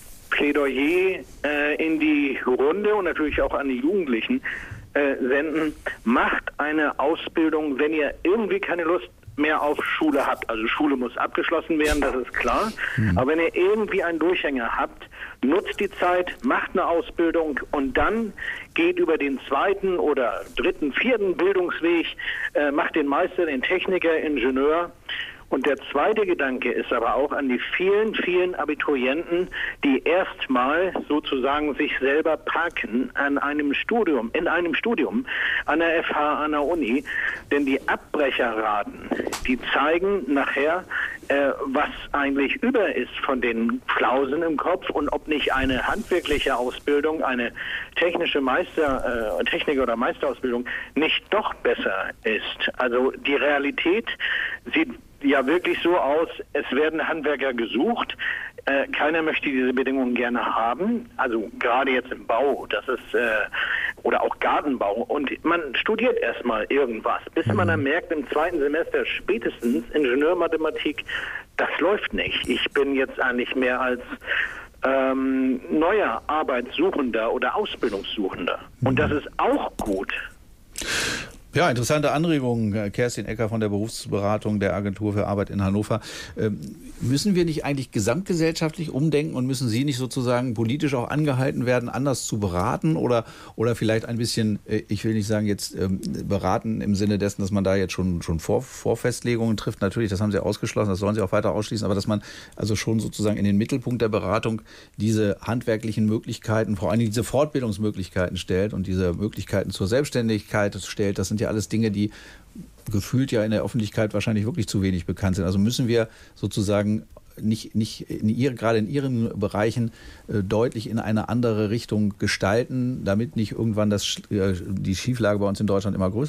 Plädoyer äh, in die Runde und natürlich auch an die Jugendlichen äh, senden. Macht eine Ausbildung, wenn ihr irgendwie keine Lust mehr auf Schule habt. Also Schule muss abgeschlossen werden, das ist klar. Mhm. Aber wenn ihr irgendwie einen Durchhänger habt, nutzt die Zeit, macht eine Ausbildung und dann geht über den zweiten oder dritten, vierten Bildungsweg, äh, macht den Meister, den Techniker, Ingenieur. Und der zweite Gedanke ist aber auch an die vielen, vielen Abiturienten, die erstmal sozusagen sich selber parken an einem Studium, in einem Studium an der F H, an der Uni. Denn die Abbrecherraten, die zeigen nachher, äh, was eigentlich über ist von den Flausen im Kopf und ob nicht eine handwerkliche Ausbildung, eine technische Meister, äh, Techniker- oder Meisterausbildung nicht doch besser ist. Also die Realität sieht ja wirklich so aus, es werden Handwerker gesucht. Äh, keiner möchte diese Bedingungen gerne haben. Also gerade jetzt im Bau, das ist äh, oder auch Gartenbau. Und man studiert erstmal irgendwas, bis man dann merkt im zweiten Semester spätestens Ingenieurmathematik, das läuft nicht. Ich bin jetzt eigentlich mehr als ähm, neuer Arbeitssuchender oder Ausbildungssuchender. Und das ist auch gut. Ja, interessante Anregung, Kerstin Ecker von der Berufsberatung der Agentur für Arbeit in Hannover. Ähm, müssen wir nicht eigentlich gesamtgesellschaftlich umdenken und müssen Sie nicht sozusagen politisch auch angehalten werden, anders zu beraten oder, oder vielleicht ein bisschen, ich will nicht sagen jetzt ähm, beraten im Sinne dessen, dass man da jetzt schon, schon Vor, Vorfestlegungen trifft. Natürlich, das haben Sie ausgeschlossen, das sollen Sie auch weiter ausschließen, aber dass man also schon sozusagen in den Mittelpunkt der Beratung diese handwerklichen Möglichkeiten, vor allem diese Fortbildungsmöglichkeiten stellt und diese Möglichkeiten zur Selbstständigkeit stellt. Das sind ja alles Dinge, die gefühlt ja in der Öffentlichkeit wahrscheinlich wirklich zu wenig bekannt sind. Also müssen wir sozusagen nicht, nicht in ihre, gerade in ihren Bereichen äh, deutlich in eine andere Richtung gestalten, damit nicht irgendwann das, äh, die Schieflage bei uns in Deutschland immer größer wird.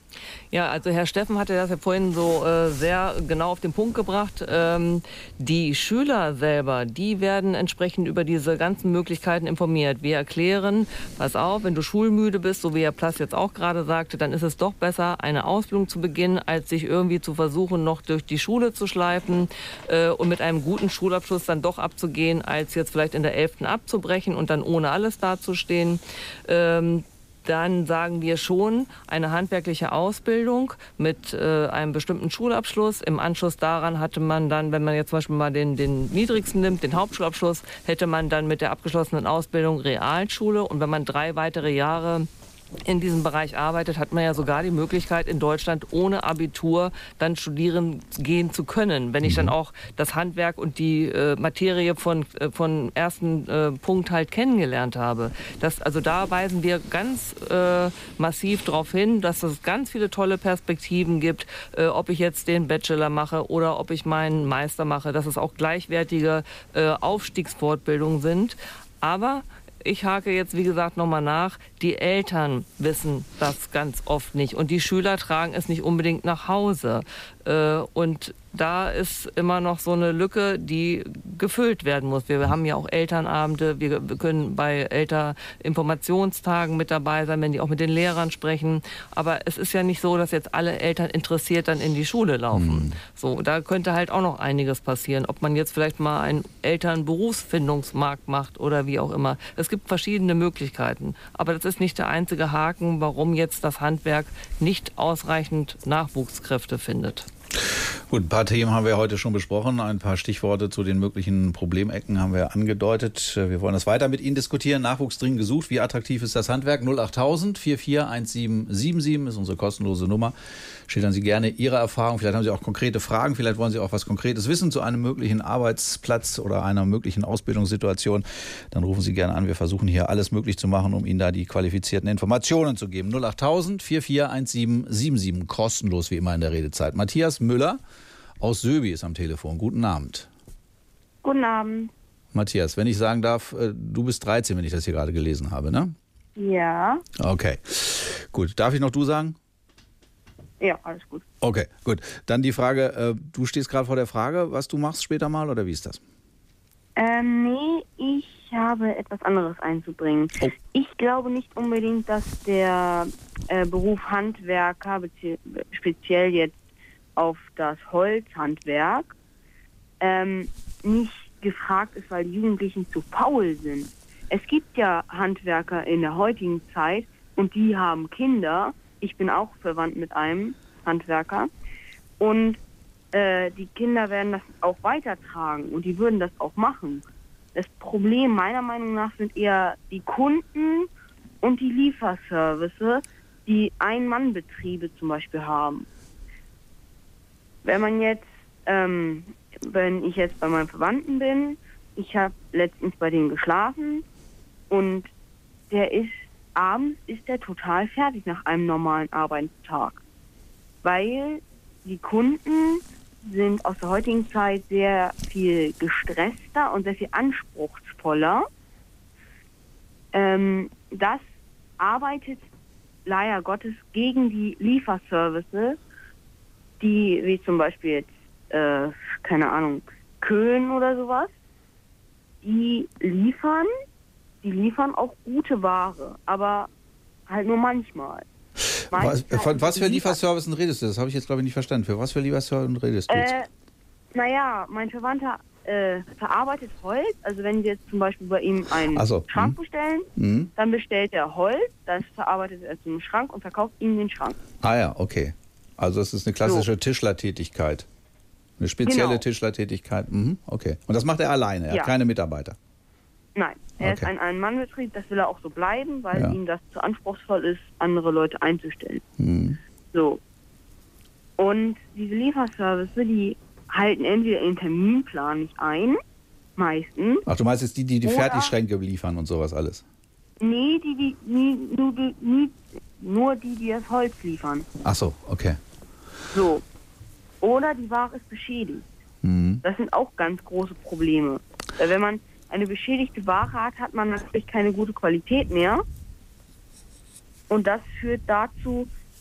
Ja, also Herr Steffen hatte das ja vorhin so äh, sehr genau auf den Punkt gebracht. Ähm, die Schüler selber, die werden entsprechend über diese ganzen Möglichkeiten informiert. Wir erklären, pass auf, wenn du schulmüde bist, so wie Herr Plass jetzt auch gerade sagte, dann ist es doch besser, eine Ausbildung zu beginnen, als sich irgendwie zu versuchen, noch durch die Schule zu schleifen äh, und mit einem guten Schulabschluss dann doch abzugehen, als jetzt vielleicht in der elften abzubrechen und dann ohne alles dazustehen. Ähm, Dann sagen wir schon, eine handwerkliche Ausbildung mit äh, einem bestimmten Schulabschluss. Im Anschluss daran hatte man dann, wenn man jetzt zum Beispiel mal den, den niedrigsten nimmt, den Hauptschulabschluss, hätte man dann mit der abgeschlossenen Ausbildung Realschule. Und wenn man drei weitere Jahre in diesem Bereich arbeitet, hat man ja sogar die Möglichkeit, in Deutschland ohne Abitur dann studieren gehen zu können. Wenn ich dann auch das Handwerk und die äh, Materie von, äh, von ersten äh, Punkt halt kennengelernt habe. Das, also da weisen wir ganz äh, massiv darauf hin, dass es ganz viele tolle Perspektiven gibt, äh, ob ich jetzt den Bachelor mache oder ob ich meinen Meister mache, dass es auch gleichwertige äh, Aufstiegsfortbildungen sind. Aber ich hake jetzt, wie gesagt, nochmal nach. Die Eltern wissen das ganz oft nicht und die Schüler tragen es nicht unbedingt nach Hause. Und da ist immer noch so eine Lücke, die gefüllt werden muss. Wir haben ja auch Elternabende, wir können bei Elterninformationstagen mit dabei sein, wenn die auch mit den Lehrern sprechen. Aber es ist ja nicht so, dass jetzt alle Eltern interessiert dann in die Schule laufen. Mhm. So, da könnte halt auch noch einiges passieren. Ob man jetzt vielleicht mal einen Elternberufsfindungsmarkt macht oder wie auch immer. Es gibt verschiedene Möglichkeiten. Aber das ist nicht der einzige Haken, warum jetzt das Handwerk nicht ausreichend Nachwuchskräfte findet. Gut, ein paar Themen haben wir heute schon besprochen. Ein paar Stichworte zu den möglichen Problemecken haben wir angedeutet. Wir wollen das weiter mit Ihnen diskutieren. Nachwuchs dringend gesucht. Wie attraktiv ist das Handwerk? null acht tausend vier vier eins sieben sieben sieben ist unsere kostenlose Nummer. Schildern Sie gerne Ihre Erfahrung. Vielleicht haben Sie auch konkrete Fragen. Vielleicht wollen Sie auch was Konkretes wissen zu einem möglichen Arbeitsplatz oder einer möglichen Ausbildungssituation. Dann rufen Sie gerne an. Wir versuchen hier alles möglich zu machen, um Ihnen da die qualifizierten Informationen zu geben. null acht tausend vier vier eins sieben sieben sieben. Kostenlos wie immer in der Redezeit. Matthias Müller aus Söbi ist am Telefon. Guten Abend. Guten Abend. Matthias, wenn ich sagen darf, du bist dreizehn, wenn ich das hier gerade gelesen habe, ne? Ja. Okay. Gut. Darf ich noch du sagen? Ja, alles gut. Okay, gut. Dann die Frage, äh, du stehst gerade vor der Frage, was du machst später mal, oder wie ist das? Ähm, nee, ich habe etwas anderes einzubringen. Oh. Ich glaube nicht unbedingt, dass der äh, Beruf Handwerker, speziell jetzt auf das Holzhandwerk, ähm, nicht gefragt ist, weil die Jugendlichen zu faul sind. Es gibt ja Handwerker in der heutigen Zeit und die haben Kinder. Ich bin auch verwandt mit einem Handwerker. Und äh, die Kinder werden das auch weitertragen und die würden das auch machen. Das Problem meiner Meinung nach sind eher die Kunden und die Lieferservice, die Ein-Mann-Betriebe zum Beispiel haben. Wenn man jetzt, ähm, wenn ich jetzt bei meinem Verwandten bin, ich habe letztens bei dem geschlafen und der ist abends ist der total fertig nach einem normalen Arbeitstag. Weil die Kunden sind aus der heutigen Zeit sehr viel gestresster und sehr viel anspruchsvoller. Ähm, das arbeitet leider Gottes gegen die Lieferservices, die wie zum Beispiel jetzt, äh, keine Ahnung, Köln oder sowas, die liefern Die liefern auch gute Ware, aber halt nur manchmal. Was, von was für Lieferservicen redest du? Das habe ich jetzt, glaube ich, nicht verstanden. Für was für Lieferservicen redest du jetzt? Äh, naja, mein Verwandter äh, verarbeitet Holz. Also wenn Sie jetzt zum Beispiel bei ihm einen so. Schrank hm. bestellen, hm. dann bestellt er Holz, das verarbeitet er zum Schrank und verkauft Ihnen den Schrank. Ah ja, okay. Also es ist eine klassische so. Tischlertätigkeit. Eine spezielle Genau. Tischlertätigkeit. Mhm, okay. Und das macht er alleine, er Ja. hat keine Mitarbeiter. Nein, er Okay. ist ein Ein-Mann-Betrieb, das will er auch so bleiben, weil Ja. ihm das zu anspruchsvoll ist, andere Leute einzustellen. Mhm. So. Und diese Lieferservice, die halten entweder den Terminplan nicht ein, meistens. Ach, du meinst jetzt die, die die Oder- Fertigschränke liefern und sowas alles? Nee, die, die, nie, nur, die, nie, nur die, die das Holz liefern. Ach so, okay. So. Oder die Ware ist beschädigt. Mhm. Das sind auch ganz große Probleme. Weil wenn man eine beschädigte Ware hat, hat man natürlich keine gute Qualität mehr. Und das führt dazu,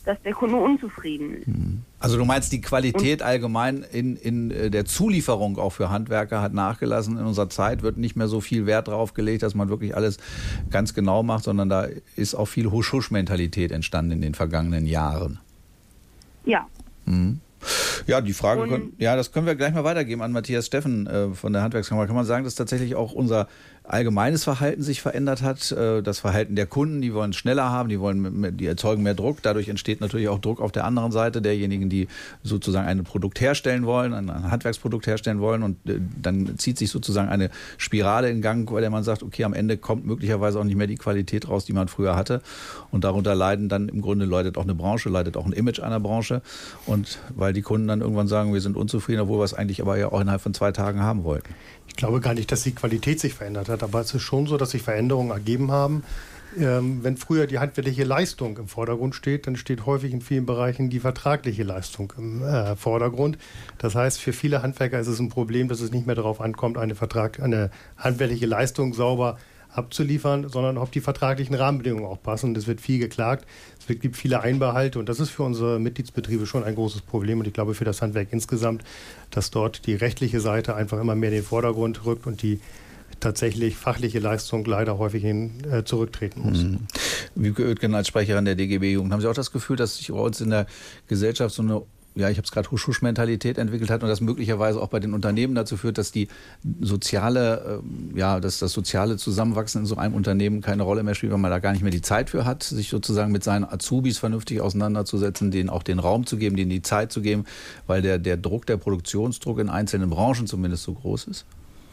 dass der Kunde unzufrieden ist. Also du meinst, die Qualität allgemein in, in der Zulieferung auch für Handwerker hat nachgelassen. In unserer Zeit wird nicht mehr so viel Wert drauf gelegt, dass man wirklich alles ganz genau macht, sondern da ist auch viel Husch-Husch-Mentalität entstanden in den vergangenen Jahren. Ja. Mhm. Ja, die Frage, können, ja, das können wir gleich mal weitergeben an Matthias Steffen äh, von der Handwerkskammer. Kann man sagen, dass tatsächlich auch unser allgemeines Verhalten sich verändert hat? Äh, das Verhalten der Kunden, die wollen es schneller haben, die wollen, die erzeugen mehr Druck. Dadurch entsteht natürlich auch Druck auf der anderen Seite derjenigen, die sozusagen ein Produkt herstellen wollen, ein, ein Handwerksprodukt herstellen wollen. Und äh, dann zieht sich sozusagen eine Spirale in Gang, bei der man sagt, okay, am Ende kommt möglicherweise auch nicht mehr die Qualität raus, die man früher hatte. Und darunter leiden dann im Grunde leidet auch eine Branche, leidet auch ein Image einer Branche. Und weil die Kunden dann irgendwann sagen, wir sind unzufrieden, obwohl wir es eigentlich aber ja auch innerhalb von zwei Tagen haben wollten. Ich glaube gar nicht, dass die Qualität sich verändert hat, aber es ist schon so, dass sich Veränderungen ergeben haben. Ähm, wenn früher die handwerkliche Leistung im Vordergrund steht, dann steht häufig in vielen Bereichen die vertragliche Leistung im äh, Vordergrund. Das heißt, für viele Handwerker ist es ein Problem, dass es nicht mehr darauf ankommt, eine, Vertrag, eine handwerkliche Leistung sauber abzuliefern, sondern ob die vertraglichen Rahmenbedingungen auch passen. Es wird viel geklagt, es gibt viele Einbehalte und das ist für unsere Mitgliedsbetriebe schon ein großes Problem und ich glaube für das Handwerk insgesamt, dass dort die rechtliche Seite einfach immer mehr in den Vordergrund rückt und die tatsächlich fachliche Leistung leider häufig hin, äh, zurücktreten muss. Mhm. Wiebke Oetgen als Sprecherin der D G B-Jugend, haben Sie auch das Gefühl, dass sich bei uns in der Gesellschaft so eine ja, ich habe es gerade Husch-Husch-Mentalität entwickelt hat und das möglicherweise auch bei den Unternehmen dazu führt, dass die soziale, äh, ja, dass das soziale Zusammenwachsen in so einem Unternehmen keine Rolle mehr spielt, weil man da gar nicht mehr die Zeit für hat, sich sozusagen mit seinen Azubis vernünftig auseinanderzusetzen, denen auch den Raum zu geben, denen die Zeit zu geben, weil der, der Druck, der Produktionsdruck in einzelnen Branchen zumindest so groß ist?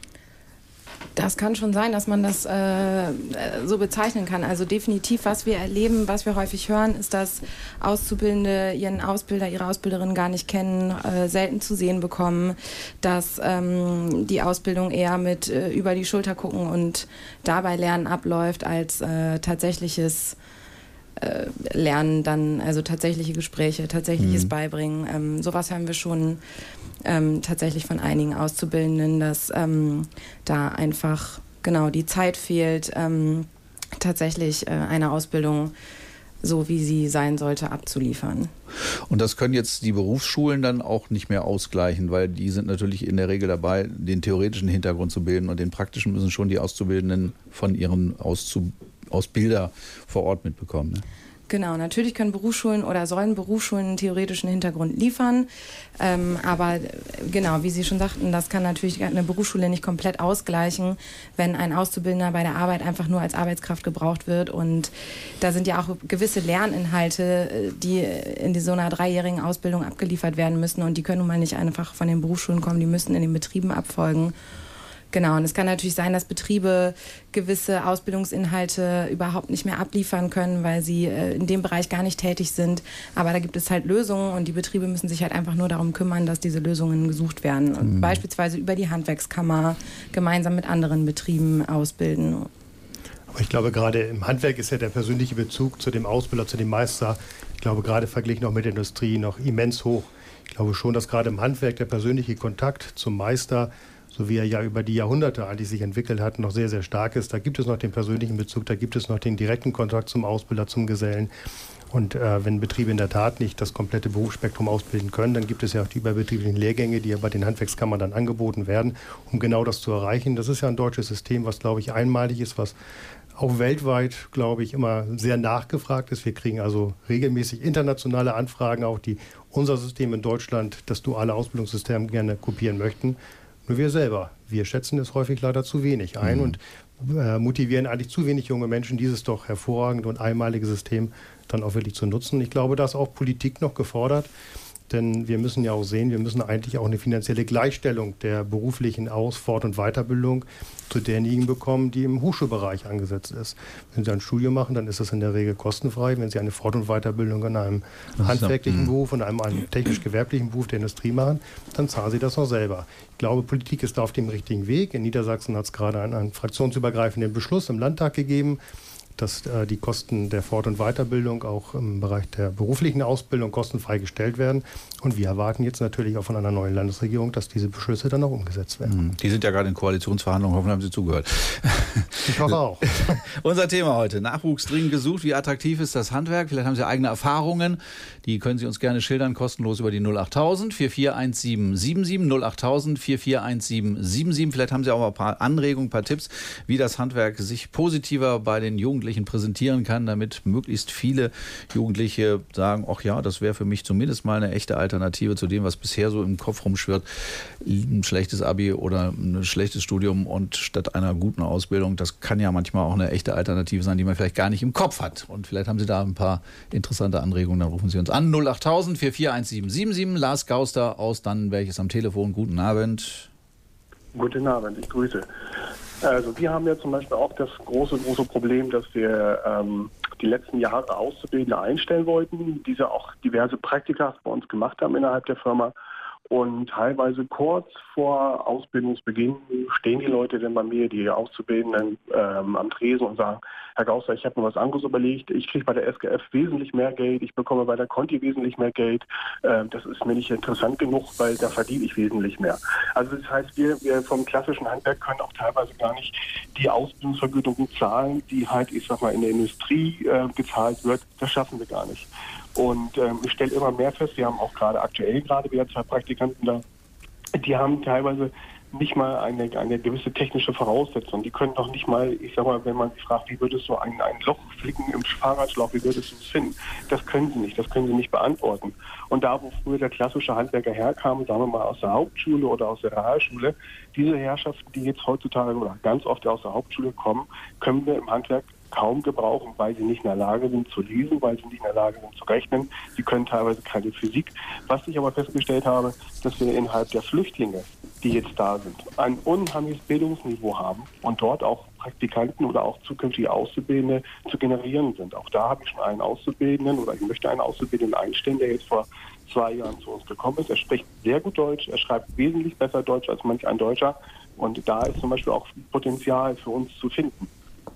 Das kann schon sein, dass man das äh, so bezeichnen kann. Also definitiv, was wir erleben, was wir häufig hören, ist, dass Auszubildende ihren Ausbilder, ihre Ausbilderin gar nicht kennen, äh, selten zu sehen bekommen, dass ähm, die Ausbildung eher mit äh, über die Schulter gucken und dabei Lernen abläuft, als äh, tatsächliches äh, Lernen dann, also tatsächliche Gespräche, tatsächliches mhm. Beibringen. Ähm, sowas haben wir schon Ähm, tatsächlich von einigen Auszubildenden, dass ähm, da einfach genau die Zeit fehlt, ähm, tatsächlich äh, eine Ausbildung so wie sie sein sollte abzuliefern. Und das können jetzt die Berufsschulen dann auch nicht mehr ausgleichen, weil die sind natürlich in der Regel dabei, den theoretischen Hintergrund zu bilden und den praktischen müssen schon die Auszubildenden von ihren Auszub- Ausbilder vor Ort mitbekommen. Ne? Genau, natürlich können Berufsschulen oder sollen Berufsschulen einen theoretischen Hintergrund liefern, ähm, aber genau, wie Sie schon sagten, das kann natürlich eine Berufsschule nicht komplett ausgleichen, wenn ein Auszubildender bei der Arbeit einfach nur als Arbeitskraft gebraucht wird und da sind ja auch gewisse Lerninhalte, die in so einer dreijährigen Ausbildung abgeliefert werden müssen und die können nun mal nicht einfach von den Berufsschulen kommen, die müssen in den Betrieben abfolgen. Genau, und es kann natürlich sein, dass Betriebe gewisse Ausbildungsinhalte überhaupt nicht mehr abliefern können, weil sie äh, in dem Bereich gar nicht tätig sind. Aber da gibt es halt Lösungen und die Betriebe müssen sich halt einfach nur darum kümmern, dass diese Lösungen gesucht werden. Und mhm. beispielsweise über die Handwerkskammer gemeinsam mit anderen Betrieben ausbilden. Aber ich glaube, gerade im Handwerk ist ja der persönliche Bezug zu dem Ausbilder, zu dem Meister, ich glaube, gerade verglichen auch mit der Industrie noch immens hoch. Ich glaube schon, dass gerade im Handwerk der persönliche Kontakt zum Meister, so wie er ja über die Jahrhunderte eigentlich sich entwickelt hat, noch sehr, sehr stark ist. Da gibt es noch den persönlichen Bezug, da gibt es noch den direkten Kontakt zum Ausbilder, zum Gesellen. Und äh, wenn Betriebe in der Tat nicht das komplette Berufsspektrum ausbilden können, dann gibt es ja auch die überbetrieblichen Lehrgänge, die ja bei den Handwerkskammern dann angeboten werden, um genau das zu erreichen. Das ist ja ein deutsches System, was, glaube ich, einmalig ist, was auch weltweit, glaube ich, immer sehr nachgefragt ist. Wir kriegen also regelmäßig internationale Anfragen, auch die unser System in Deutschland, das duale Ausbildungssystem, gerne kopieren möchten. Nur wir selber, wir schätzen es häufig leider zu wenig ein mhm. und äh, motivieren eigentlich zu wenig junge Menschen, dieses doch hervorragende und einmalige System dann auch wirklich zu nutzen. Ich glaube, da ist auch Politik noch gefordert, denn wir müssen ja auch sehen, wir müssen eigentlich auch eine finanzielle Gleichstellung der beruflichen Aus-, Fort- und Weiterbildung zu derjenigen bekommen, die im Hochschulbereich angesetzt ist. Wenn Sie ein Studium machen, dann ist das in der Regel kostenfrei. Wenn Sie eine Fort- und Weiterbildung in einem handwerklichen ja. Beruf und einem, einem technisch-gewerblichen Beruf der Industrie machen, dann zahlen Sie das noch selber. Ich glaube, Politik ist da auf dem richtigen Weg. In Niedersachsen hat es gerade einen, einen fraktionsübergreifenden Beschluss im Landtag gegeben, dass äh, die Kosten der Fort- und Weiterbildung auch im Bereich der beruflichen Ausbildung kostenfrei gestellt werden. Und wir erwarten jetzt natürlich auch von einer neuen Landesregierung, dass diese Beschlüsse dann auch umgesetzt werden. Die sind ja gerade in Koalitionsverhandlungen, hoffentlich haben Sie zugehört. Ich hoffe auch. Unser Thema heute, Nachwuchs dringend gesucht. Wie attraktiv ist das Handwerk? Vielleicht haben Sie eigene Erfahrungen. Die können Sie uns gerne schildern, kostenlos über die null achttausend vier vier eins sieben sieben sieben, null achttausend vier vier eins sieben sieben sieben. Vielleicht haben Sie auch ein paar Anregungen, ein paar Tipps, wie das Handwerk sich positiver bei den Jugendlichen präsentieren kann, damit möglichst viele Jugendliche sagen, ach ja, das wäre für mich zumindest mal eine echte Alternative zu dem, was bisher so im Kopf rumschwirrt. Ein schlechtes Abi oder ein schlechtes Studium und statt einer guten Ausbildung, das kann ja manchmal auch eine echte Alternative sein, die man vielleicht gar nicht im Kopf hat. Und vielleicht haben Sie da ein paar interessante Anregungen, dann rufen Sie uns an. null achttausend vier vier eins sieben sieben sieben. Lars Gauster aus Dannenberg ist am Telefon. Guten Abend. Guten Abend, ich grüße. Also wir haben ja zum Beispiel auch das große, große Problem, dass wir ähm, die letzten Jahre Auszubildende einstellen wollten, diese auch diverse Praktika bei uns gemacht haben innerhalb der Firma. Und teilweise kurz vor Ausbildungsbeginn stehen die Leute dann bei mir, die Auszubildenden, ähm, am Tresen und sagen, Herr Gauster, ich habe mir was anderes überlegt, ich kriege bei der S G F wesentlich mehr Geld, ich bekomme bei der Conti wesentlich mehr Geld, äh, das ist mir nicht interessant genug, weil da verdiene ich wesentlich mehr. Also das heißt, wir, wir vom klassischen Handwerk können auch teilweise gar nicht die Ausbildungsvergütung zahlen, die halt, ich sag mal, in der Industrie äh, gezahlt wird, das schaffen wir gar nicht. Und ähm, ich stelle immer mehr fest, wir haben auch gerade aktuell gerade wieder zwei Praktikanten da, die haben teilweise nicht mal eine, eine gewisse technische Voraussetzung. Die können doch nicht mal, ich sag mal, wenn man sich fragt, wie würdest du ein, ein Loch flicken im Fahrradschlauch, wie würdest du es finden? Das können sie nicht, das können sie nicht beantworten. Und da, wo früher der klassische Handwerker herkam, sagen wir mal aus der Hauptschule oder aus der Realschule, diese Herrschaften, die jetzt heutzutage oder ganz oft aus der Hauptschule kommen, können wir im Handwerk kaum gebrauchen, weil sie nicht in der Lage sind zu lesen, weil sie nicht in der Lage sind zu rechnen. Sie können teilweise keine Physik. Was ich aber festgestellt habe, dass wir innerhalb der Flüchtlinge, die jetzt da sind, ein unheimliches Bildungsniveau haben und dort auch Praktikanten oder auch zukünftige Auszubildende zu generieren sind. Auch da habe ich schon einen Auszubildenden oder ich möchte einen Auszubildenden einstellen, der jetzt vor zwei Jahren zu uns gekommen ist. Er spricht sehr gut Deutsch, er schreibt wesentlich besser Deutsch als manch ein Deutscher und da ist zum Beispiel auch Potenzial für uns zu finden.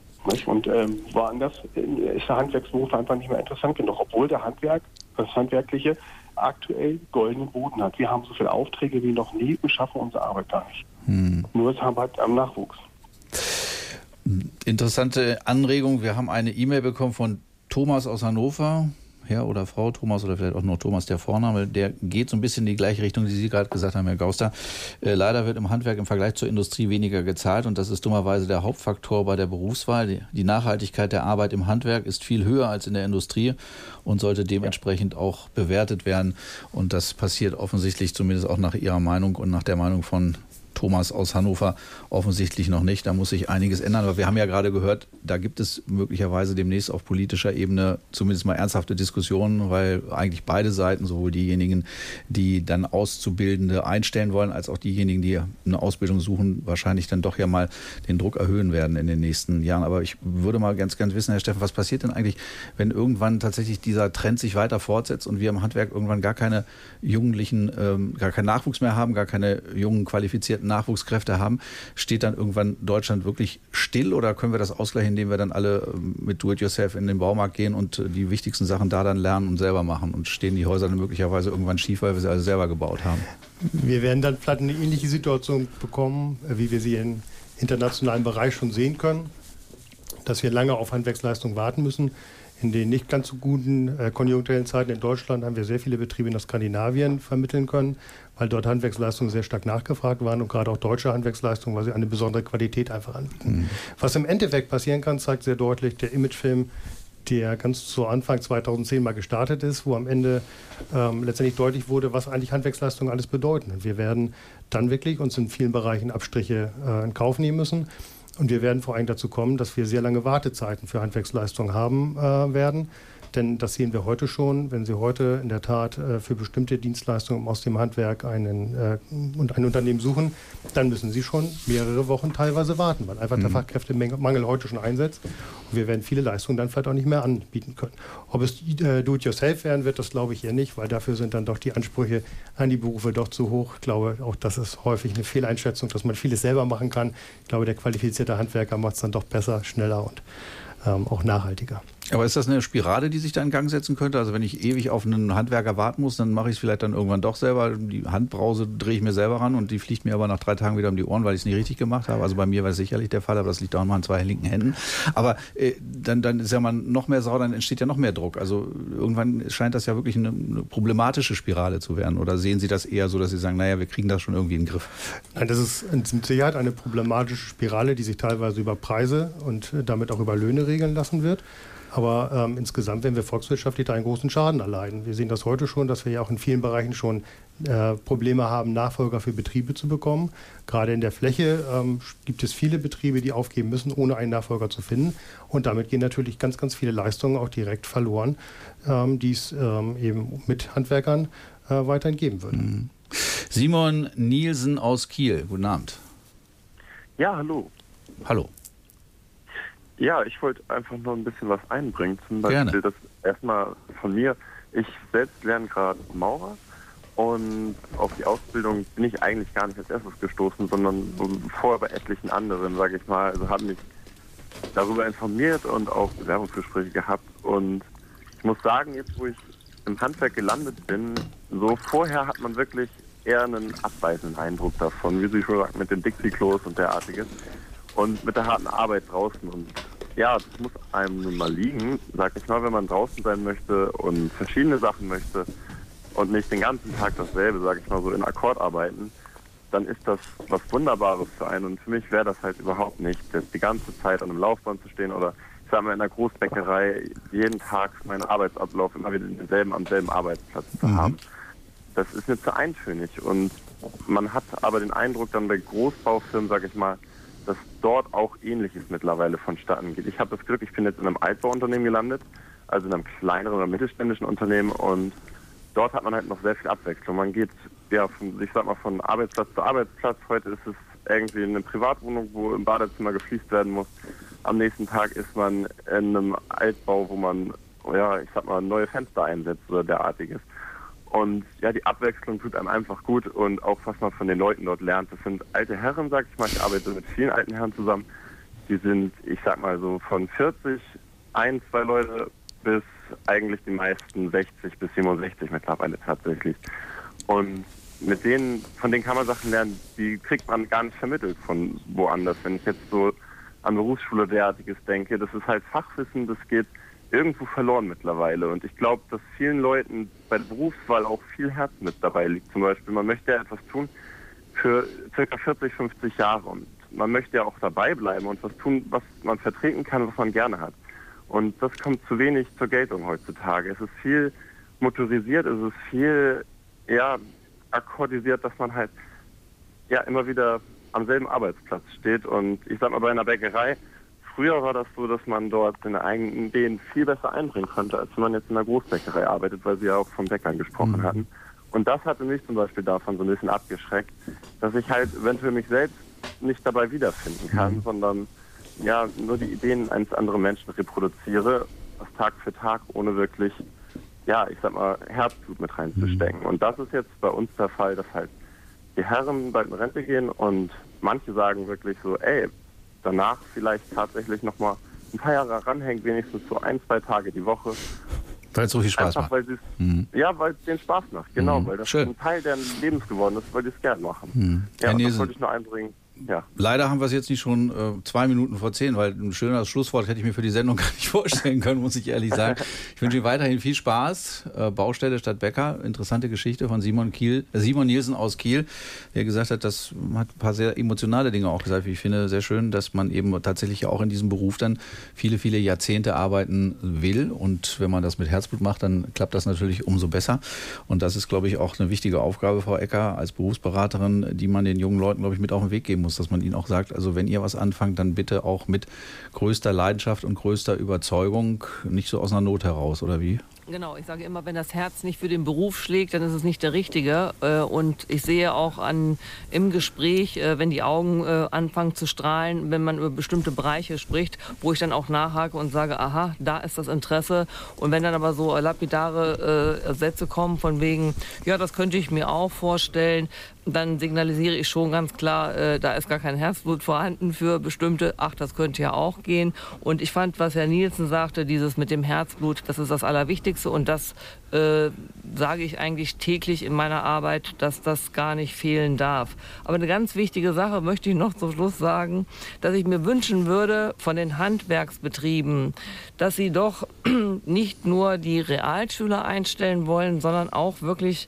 Und ähm, woanders ist der Handwerksberuf einfach nicht mehr interessant genug, obwohl der Handwerk, das Handwerkliche, aktuell goldenen Boden hat. Wir haben so viele Aufträge wie noch nie und schaffen unsere Arbeit gar nicht. Hm. Nur es haben halt am Nachwuchs. Interessante Anregung. Wir haben eine E-Mail bekommen von Thomas aus Hannover. Herr oder Frau Thomas oder vielleicht auch nur Thomas der Vorname, der geht so ein bisschen in die gleiche Richtung, die Sie gerade gesagt haben, Herr Gauster. Äh, leider wird im Handwerk im Vergleich zur Industrie weniger gezahlt und das ist dummerweise der Hauptfaktor bei der Berufswahl. Die, die Nachhaltigkeit der Arbeit im Handwerk ist viel höher als in der Industrie und sollte dementsprechend auch bewertet werden. Und das passiert offensichtlich, zumindest auch nach Ihrer Meinung und nach der Meinung von Thomas aus Hannover offensichtlich noch nicht. Da muss sich einiges ändern. Aber wir haben ja gerade gehört, da gibt es möglicherweise demnächst auf politischer Ebene zumindest mal ernsthafte Diskussionen, weil eigentlich beide Seiten, sowohl diejenigen, die dann Auszubildende einstellen wollen, als auch diejenigen, die eine Ausbildung suchen, wahrscheinlich dann doch ja mal den Druck erhöhen werden in den nächsten Jahren. Aber ich würde mal ganz, ganz wissen, Herr Steffen, was passiert denn eigentlich, wenn irgendwann tatsächlich dieser Trend sich weiter fortsetzt und wir im Handwerk irgendwann gar keine Jugendlichen, ähm, gar keinen Nachwuchs mehr haben, gar keine jungen, qualifizierten Nachwuchskräfte haben, steht dann irgendwann Deutschland wirklich still oder können wir das ausgleichen, indem wir dann alle mit Do-it-yourself in den Baumarkt gehen und die wichtigsten Sachen da dann lernen und selber machen und stehen die Häuser dann möglicherweise irgendwann schief, weil wir sie alle selber gebaut haben? Wir werden dann vielleicht eine ähnliche Situation bekommen, wie wir sie im internationalen Bereich schon sehen können, dass wir lange auf Handwerksleistung warten müssen. In den nicht ganz so guten äh, konjunkturellen Zeiten in Deutschland haben wir sehr viele Betriebe nach Skandinavien vermitteln können, weil dort Handwerksleistungen sehr stark nachgefragt waren und gerade auch deutsche Handwerksleistungen, weil sie eine besondere Qualität einfach anbieten. Mhm. Was im Endeffekt passieren kann, zeigt sehr deutlich der Imagefilm, der ganz zu Anfang zweitausendzehn mal gestartet ist, wo am Ende ähm, letztendlich deutlich wurde, was eigentlich Handwerksleistungen alles bedeuten. Und wir werden dann wirklich uns in vielen Bereichen Abstriche äh, in Kauf nehmen müssen. Und wir werden vor allem dazu kommen, dass wir sehr lange Wartezeiten für Handwerksleistungen haben äh, werden. Denn das sehen wir heute schon. Wenn Sie heute in der Tat äh, für bestimmte Dienstleistungen aus dem Handwerk einen, äh, und ein Unternehmen suchen, dann müssen Sie schon mehrere Wochen teilweise warten, weil einfach mhm. der Fachkräftemangel heute schon einsetzt. Und wir werden viele Leistungen dann vielleicht auch nicht mehr anbieten können. Ob es äh, Do-it-yourself werden wird, das glaube ich eher nicht, weil dafür sind dann doch die Ansprüche an die Berufe doch zu hoch. Ich glaube, auch das ist häufig eine Fehleinschätzung, dass man vieles selber machen kann. Ich glaube, der qualifizierte Handwerker macht es dann doch besser, schneller und ähm, auch nachhaltiger. Aber ist das eine Spirale, die sich da in Gang setzen könnte? Also wenn ich ewig auf einen Handwerker warten muss, dann mache ich es vielleicht dann irgendwann doch selber. Die Handbrause drehe ich mir selber ran und die fliegt mir aber nach drei Tagen wieder um die Ohren, weil ich es nicht richtig gemacht habe. Also bei mir war es sicherlich der Fall, aber das liegt auch mal an zwei linken Händen. Aber äh, dann, dann ist ja man noch mehr Sau, dann entsteht ja noch mehr Druck. Also irgendwann scheint das ja wirklich eine, eine problematische Spirale zu werden. Oder sehen Sie das eher so, dass Sie sagen, naja, wir kriegen das schon irgendwie in den Griff? Nein, das ist mit Sicherheit eine problematische Spirale, die sich teilweise über Preise und damit auch über Löhne regeln lassen wird. Aber ähm, insgesamt werden wir volkswirtschaftlich da einen großen Schaden erleiden. Wir sehen das heute schon, dass wir ja auch in vielen Bereichen schon äh, Probleme haben, Nachfolger für Betriebe zu bekommen. Gerade in der Fläche ähm, gibt es viele Betriebe, die aufgeben müssen, ohne einen Nachfolger zu finden. Und damit gehen natürlich ganz, ganz viele Leistungen auch direkt verloren, ähm, die es ähm, eben mit Handwerkern äh, weiterhin geben würde. Mhm. Simon Nielsen aus Kiel, guten Abend. Ja, hallo. Hallo. Ja, ich wollte einfach noch ein bisschen was einbringen. Zum Beispiel Gerne. das erstmal von mir. Ich selbst lerne gerade Maurer und auf die Ausbildung bin ich eigentlich gar nicht als erstes gestoßen, sondern vorher bei etlichen anderen, sage ich mal. Also habe mich darüber informiert und auch Bewerbungsgespräche gehabt. Und ich muss sagen, jetzt wo ich im Handwerk gelandet bin, so vorher hat man wirklich eher einen abweisenden Eindruck davon, wie Sie schon sagen, mit den Dixie-Klos und derartiges. Und mit der harten Arbeit draußen. Und ja, das muss einem nun mal liegen, sag ich mal, wenn man draußen sein möchte und verschiedene Sachen möchte und nicht den ganzen Tag dasselbe, sag ich mal, so in Akkord arbeiten, dann ist das was Wunderbares für einen. Und für mich wäre das halt überhaupt nicht, jetzt die ganze Zeit an einem Laufband zu stehen oder ich sag mal in einer Großbäckerei jeden Tag meinen Arbeitsablauf immer wieder denselben am selben Arbeitsplatz zu Mhm. haben. Das ist mir zu eintönig. Und man hat aber den Eindruck dann bei Großbaufirmen, sag ich mal, dass dort auch Ähnliches mittlerweile vonstatten geht. Ich habe das Glück, ich bin jetzt in einem Altbauunternehmen gelandet, also in einem kleineren oder mittelständischen Unternehmen und dort hat man halt noch sehr viel Abwechslung. Man geht ja von, ich sag mal, von Arbeitsplatz zu Arbeitsplatz. Heute ist es irgendwie eine Privatwohnung, wo im Badezimmer gefliest werden muss. Am nächsten Tag ist man in einem Altbau, wo man, ja, ich sag mal, neue Fenster einsetzt oder derartiges. Und ja, die Abwechslung tut einem einfach gut und auch was man von den Leuten dort lernt. Das sind alte Herren, sag ich mal. Ich arbeite mit vielen alten Herren zusammen. Die sind, ich sag mal so, von vierzig, ein, zwei Leute bis eigentlich die meisten sechzig bis siebenundsechzig mittlerweile tatsächlich. Und mit denen, von denen kann man Sachen lernen, die kriegt man gar nicht vermittelt von woanders. Wenn ich jetzt so an Berufsschule derartiges denke, das ist halt Fachwissen, das geht irgendwo verloren mittlerweile. Und ich glaube, dass vielen Leuten bei der Berufswahl auch viel Herz mit dabei liegt. Zum Beispiel, man möchte ja etwas tun für ca. vierzig, fünfzig Jahre. Und man möchte ja auch dabei bleiben und was tun, was man vertreten kann, was man gerne hat. Und das kommt zu wenig zur Geltung heutzutage. Es ist viel motorisiert, es ist viel, ja, akkordisiert, dass man halt ja immer wieder am selben Arbeitsplatz steht. Und ich sag mal, bei einer Bäckerei, früher war das so, dass man dort seine eigenen Ideen viel besser einbringen konnte, als wenn man jetzt in einer Großbäckerei arbeitet, weil Sie ja auch vom Bäckern gesprochen Mhm. hatten. Und das hatte mich zum Beispiel davon so ein bisschen abgeschreckt, dass ich halt eventuell mich selbst nicht dabei wiederfinden kann, Mhm. sondern ja nur die Ideen eines anderen Menschen reproduziere, das Tag für Tag, ohne wirklich, ja, ich sag mal, Herzblut mit reinzustecken. Mhm. Und das ist jetzt bei uns der Fall, dass halt die Herren bald in Rente gehen und manche sagen wirklich so, ey, danach vielleicht tatsächlich nochmal ein paar Jahre ranhängt, wenigstens so ein, zwei Tage die Woche. Weil es so viel Spaß Einfach, macht. weil sie es, Mhm. ja, weil es denen Spaß macht, genau, Mhm. weil das Schön. ein Teil deren Lebens geworden ist, weil die es gern machen. Mhm. Ja, Herr und das Nielsen. wollte ich nur einbringen. Ja. Leider haben wir es jetzt nicht schon äh, zwei Minuten vor zehn, weil ein schöneres Schlusswort hätte ich mir für die Sendung gar nicht vorstellen können, muss ich ehrlich sagen. Ich wünsche Ihnen weiterhin viel Spaß. Äh, Baustelle statt Bäcker, interessante Geschichte von Simon Kiel, äh, Simon Nielsen aus Kiel, der gesagt hat, das hat ein paar sehr emotionale Dinge auch gesagt. Wie ich finde, sehr schön, dass man eben tatsächlich auch in diesem Beruf dann viele, viele Jahrzehnte arbeiten will. Und wenn man das mit Herzblut macht, dann klappt das natürlich umso besser. Und das ist, glaube ich, auch eine wichtige Aufgabe, Frau Ecker, als Berufsberaterin, die man den jungen Leuten, glaube ich, mit auf den Weg geben muss, dass man ihnen auch sagt, also wenn ihr was anfangt, dann bitte auch mit größter Leidenschaft und größter Überzeugung, nicht so aus einer Not heraus, oder wie? Genau, ich sage immer, wenn das Herz nicht für den Beruf schlägt, dann ist es nicht der Richtige. Und ich sehe auch an, im Gespräch, wenn die Augen anfangen zu strahlen, wenn man über bestimmte Bereiche spricht, wo ich dann auch nachhake und sage, aha, da ist das Interesse. Und wenn dann aber so lapidare Sätze kommen von wegen, ja, das könnte ich mir auch vorstellen, dann signalisiere ich schon ganz klar, äh, da ist gar kein Herzblut vorhanden für bestimmte, ach, das könnte ja auch gehen. Und ich fand, was Herr Nielsen sagte, dieses mit dem Herzblut, das ist das Allerwichtigste und das äh, sage ich eigentlich täglich in meiner Arbeit, dass das gar nicht fehlen darf. Aber eine ganz wichtige Sache möchte ich noch zum Schluss sagen, dass ich mir wünschen würde von den Handwerksbetrieben, dass sie doch nicht nur die Realschüler einstellen wollen, sondern auch wirklich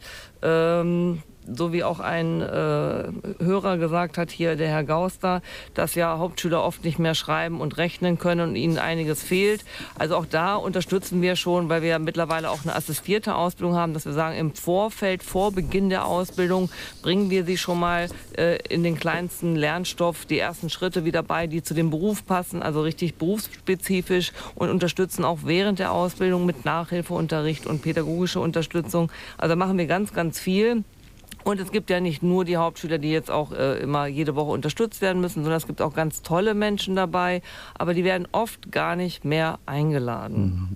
ähm, so wie auch ein äh, Hörer gesagt hat hier, der Herr Gauster, dass ja Hauptschüler oft nicht mehr schreiben und rechnen können und ihnen einiges fehlt. Also auch da unterstützen wir schon, weil wir ja mittlerweile auch eine assistierte Ausbildung haben, dass wir sagen, im Vorfeld, vor Beginn der Ausbildung bringen wir sie schon mal äh, in den kleinsten Lernstoff, die ersten Schritte wieder bei, die zu dem Beruf passen, also richtig berufsspezifisch und unterstützen auch während der Ausbildung mit Nachhilfeunterricht und pädagogischer Unterstützung. Also da machen wir ganz, ganz viel. Und es gibt ja nicht nur die Hauptschüler, die jetzt auch äh, immer jede Woche unterstützt werden müssen, sondern es gibt auch ganz tolle Menschen dabei, aber die werden oft gar nicht mehr eingeladen.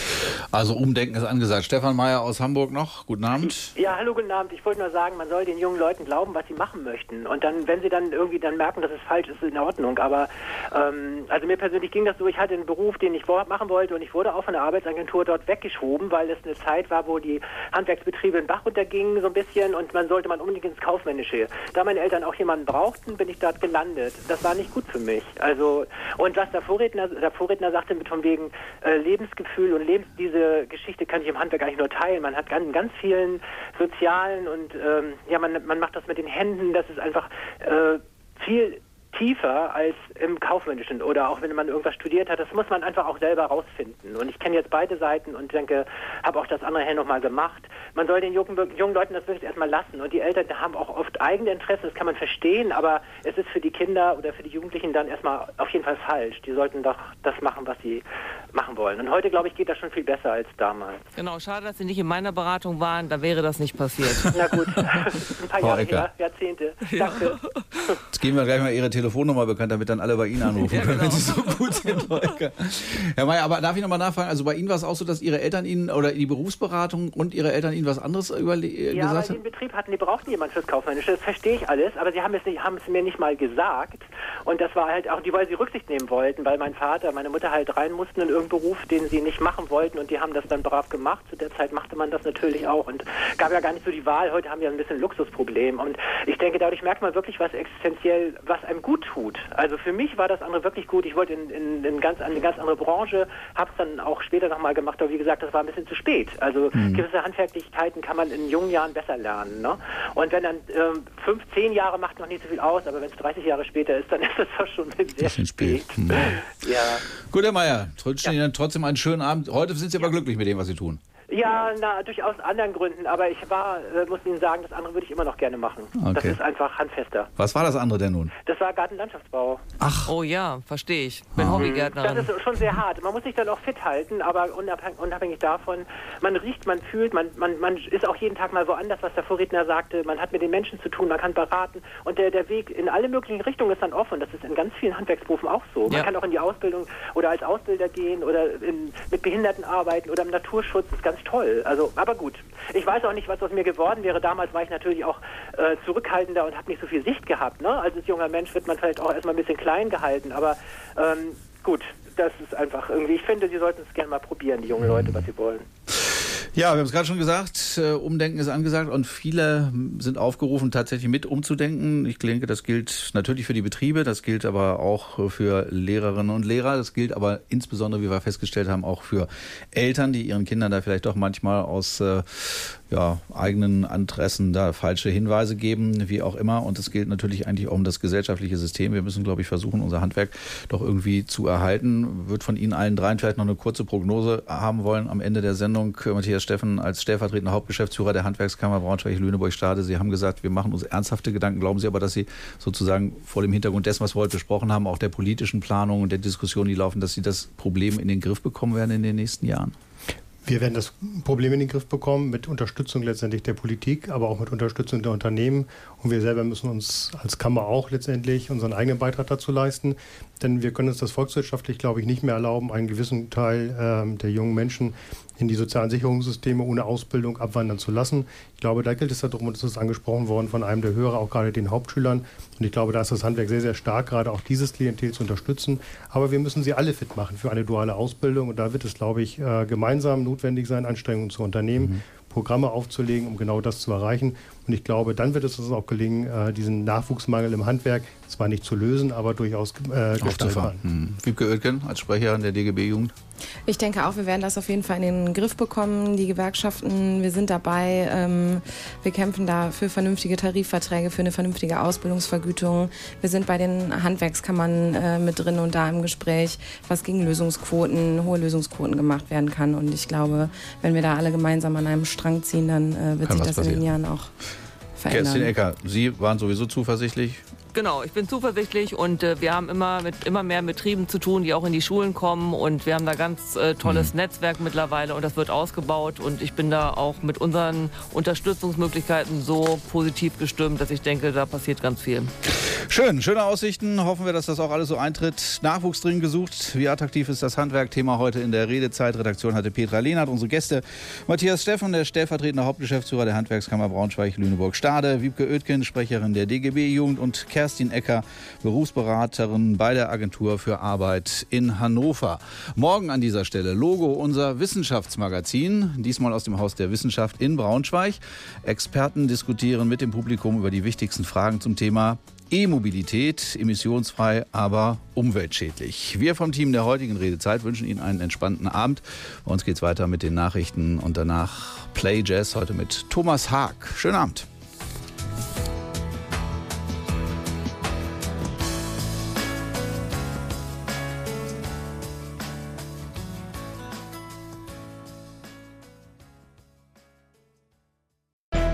Also Umdenken ist angesagt. Stefan Meyer aus Hamburg noch. Guten Abend. Ja, hallo, guten Abend. Ich wollte nur sagen, man soll den jungen Leuten glauben, was sie machen möchten. Und dann, wenn sie dann irgendwie dann merken, dass es falsch ist, ist in Ordnung. Aber ähm, also mir persönlich ging das so, ich hatte einen Beruf, den ich machen wollte und ich wurde auch von der Arbeitsagentur dort weggeschoben, weil es eine Zeit war, wo die Handwerksbetriebe in den Bach runtergingen so ein bisschen und man sollte man unbedingt ins Kaufmännische. Da meine Eltern auch jemanden brauchten, bin ich dort gelandet. Das war nicht gut für mich. Also und was der Vorredner, der Vorredner sagte mit von wegen äh, Lebensgefühl und Lebens, diese Geschichte kann ich im Handwerk eigentlich nur teilen. Man hat ganz, ganz vielen sozialen und ähm, ja, man, man macht das mit den Händen, das ist einfach äh, viel tiefer als im Kaufmännischen oder auch wenn man irgendwas studiert hat, das muss man einfach auch selber rausfinden. Und ich kenne jetzt beide Seiten und denke, habe auch das andere her nochmal gemacht. Man soll den jungen, jungen Leuten das wirklich erstmal lassen und die Eltern haben auch oft eigene Interessen, das kann man verstehen, aber es ist für die Kinder oder für die Jugendlichen dann erstmal auf jeden Fall falsch. Die sollten doch das machen, was sie machen wollen. Und heute, glaube ich, geht das schon viel besser als damals. Genau, schade, dass Sie nicht in meiner Beratung waren, da wäre das nicht passiert. Na gut, ein paar Jahre her, Jahrzehnte. Danke. Jetzt geben wir gleich mal Ihre Telefonnummer bekannt, damit dann alle bei Ihnen anrufen ja, können, genau. Wenn Sie so gut sind, Volker. Herr Meyer, aber darf ich noch mal nachfragen, also bei Ihnen war es auch so, dass Ihre Eltern Ihnen, oder die Berufsberatung und Ihre Eltern Ihnen was anderes überle- ja, gesagt haben? Ja, weil Sie einen Betrieb hatten, die brauchten jemanden fürs Kaufmännische, das verstehe ich alles, aber Sie haben es, nicht, haben es mir nicht mal gesagt und das war halt auch, die, weil Sie Rücksicht nehmen wollten, weil mein Vater, meine Mutter halt rein mussten in irgendeinen Beruf, den sie nicht machen wollten und die haben das dann brav gemacht. Zu der Zeit machte man das natürlich auch und gab ja gar nicht so die Wahl. Heute haben wir ein bisschen ein Luxusproblem und ich denke, dadurch merkt man wirklich, was existenziell, was einem gut tut. Also für mich war das andere wirklich gut. Ich wollte in, in, in ganz, eine ganz andere Branche, habe es dann auch später nochmal gemacht, aber wie gesagt, das war ein bisschen zu spät. Also mhm. gewisse Handwerklichkeiten kann man in jungen Jahren besser lernen. Ne? Und wenn dann ähm, fünf, zehn Jahre macht noch nicht so viel aus, aber wenn es dreißig Jahre später ist, dann ist es doch schon sehr spät. spät. Mhm. Ja. Gut, Herr Meyer, wünschen Ihnen trotzdem einen schönen Abend. Heute sind Sie aber glücklich mit dem, was Sie tun. Ja, na, durchaus anderen Gründen, aber ich war, äh, muss Ihnen sagen, das andere würde ich immer noch gerne machen. Okay. Das ist einfach handfester. Was war das andere denn nun? Das war Gartenlandschaftsbau. Ach. Oh ja, verstehe ich. Bin ah. Hobbygärtnerin. Das ist schon sehr hart. Man muss sich dann auch fit halten, aber unabhängig, unabhängig davon, man riecht, man fühlt, man, man, man ist auch jeden Tag mal woanders, was der Vorredner sagte. Man hat mit den Menschen zu tun, man kann beraten und der, der Weg in alle möglichen Richtungen ist dann offen. Das ist in ganz vielen Handwerksberufen auch so. Man ja. kann auch in die Ausbildung oder als Ausbilder gehen oder in, mit Behinderten arbeiten oder im Naturschutz. Das ist ganz toll. Also, aber gut. Ich weiß auch nicht, was aus mir geworden wäre. Damals war ich natürlich auch äh, zurückhaltender und habe nicht so viel Sicht gehabt. Ne? Also als junger Mensch wird man vielleicht auch erstmal ein bisschen klein gehalten. Aber ähm, gut, das ist einfach irgendwie, ich finde, Sie sollten es gerne mal probieren, die jungen Leute, was sie wollen. Ja, wir haben es gerade schon gesagt, äh, Umdenken ist angesagt und viele sind aufgerufen, tatsächlich mit umzudenken. Ich denke, das gilt natürlich für die Betriebe, das gilt aber auch für Lehrerinnen und Lehrer, das gilt aber insbesondere, wie wir festgestellt haben, auch für Eltern, die ihren Kindern da vielleicht doch manchmal aus äh, ja, eigenen Interessen da falsche Hinweise geben, wie auch immer. Und es gilt natürlich eigentlich auch um das gesellschaftliche System. Wir müssen, glaube ich, versuchen, unser Handwerk doch irgendwie zu erhalten. Wird von Ihnen allen dreien vielleicht noch eine kurze Prognose haben wollen am Ende der Sendung. Matthias Steffen als stellvertretender Hauptgeschäftsführer der Handwerkskammer Braunschweig-Lüneburg-Stade. Sie haben gesagt, wir machen uns ernsthafte Gedanken. Glauben Sie aber, dass Sie sozusagen vor dem Hintergrund dessen, was wir heute besprochen haben, auch der politischen Planung und der Diskussion, die laufen, dass Sie das Problem in den Griff bekommen werden in den nächsten Jahren? Wir werden das Problem in den Griff bekommen mit Unterstützung letztendlich der Politik, aber auch mit Unterstützung der Unternehmen. Und wir selber müssen uns als Kammer auch letztendlich unseren eigenen Beitrag dazu leisten. Denn wir können uns das volkswirtschaftlich, glaube ich, nicht mehr erlauben, einen gewissen Teil ähm, der jungen Menschen in die sozialen Sicherungssysteme ohne Ausbildung abwandern zu lassen. Ich glaube, da gilt es darum, und es ist angesprochen worden von einem der Hörer, auch gerade den Hauptschülern. Und ich glaube, da ist das Handwerk sehr, sehr stark, gerade auch dieses Klientel zu unterstützen. Aber wir müssen sie alle fit machen für eine duale Ausbildung. Und da wird es, glaube ich, äh, gemeinsam notwendig sein, Anstrengungen zu unternehmen, mhm. Programme aufzulegen, um genau das zu erreichen. Und ich glaube, dann wird es uns auch gelingen, äh, diesen Nachwuchsmangel im Handwerk zwar nicht zu lösen, aber durchaus äh, gestaltbar. Hm. Wiebke Oetken als Sprecherin der D G B-Jugend. Ich denke auch, wir werden das auf jeden Fall in den Griff bekommen. Die Gewerkschaften, wir sind dabei. Ähm, wir kämpfen da für vernünftige Tarifverträge, für eine vernünftige Ausbildungsvergütung. Wir sind bei den Handwerkskammern äh, mit drin und da im Gespräch, was gegen Lösungsquoten, hohe Lösungsquoten gemacht werden kann. Und ich glaube, wenn wir da alle gemeinsam an einem Strang ziehen, dann äh, wird kann sich das passieren. in den Jahren auch verändern. Kerstin Ecker, Sie waren sowieso zuversichtlich. Genau, ich bin zuversichtlich und äh, wir haben immer mit immer mehr Betrieben zu tun, die auch in die Schulen kommen und wir haben da ganz äh, tolles mhm. Netzwerk mittlerweile und das wird ausgebaut und ich bin da auch mit unseren Unterstützungsmöglichkeiten so positiv gestimmt, dass ich denke, da passiert ganz viel. Schön, schöne Aussichten. Hoffen wir, dass das auch alles so eintritt. Nachwuchs dringend gesucht. Wie attraktiv ist das Handwerk? Thema heute in der Redezeit. Redaktion hatte Petra Lehnert. Unsere Gäste Matthias Steffen, der stellvertretende Hauptgeschäftsführer der Handwerkskammer Braunschweig-Lüneburg-Stade, Wiebke Oetken, Sprecherin der D G B-Jugend und Kerstin Ecker, Berufsberaterin bei der Agentur für Arbeit in Hannover. Morgen an dieser Stelle Logo, unser Wissenschaftsmagazin, diesmal aus dem Haus der Wissenschaft in Braunschweig. Experten diskutieren mit dem Publikum über die wichtigsten Fragen zum Thema E-Mobilität, emissionsfrei, aber umweltschädlich. Wir vom Team der heutigen Redezeit wünschen Ihnen einen entspannten Abend. Bei uns geht's weiter mit den Nachrichten und danach Play Jazz heute mit Thomas Haag. Schönen Abend.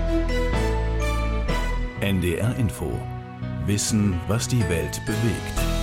N D R Info. Wissen, was die Welt bewegt.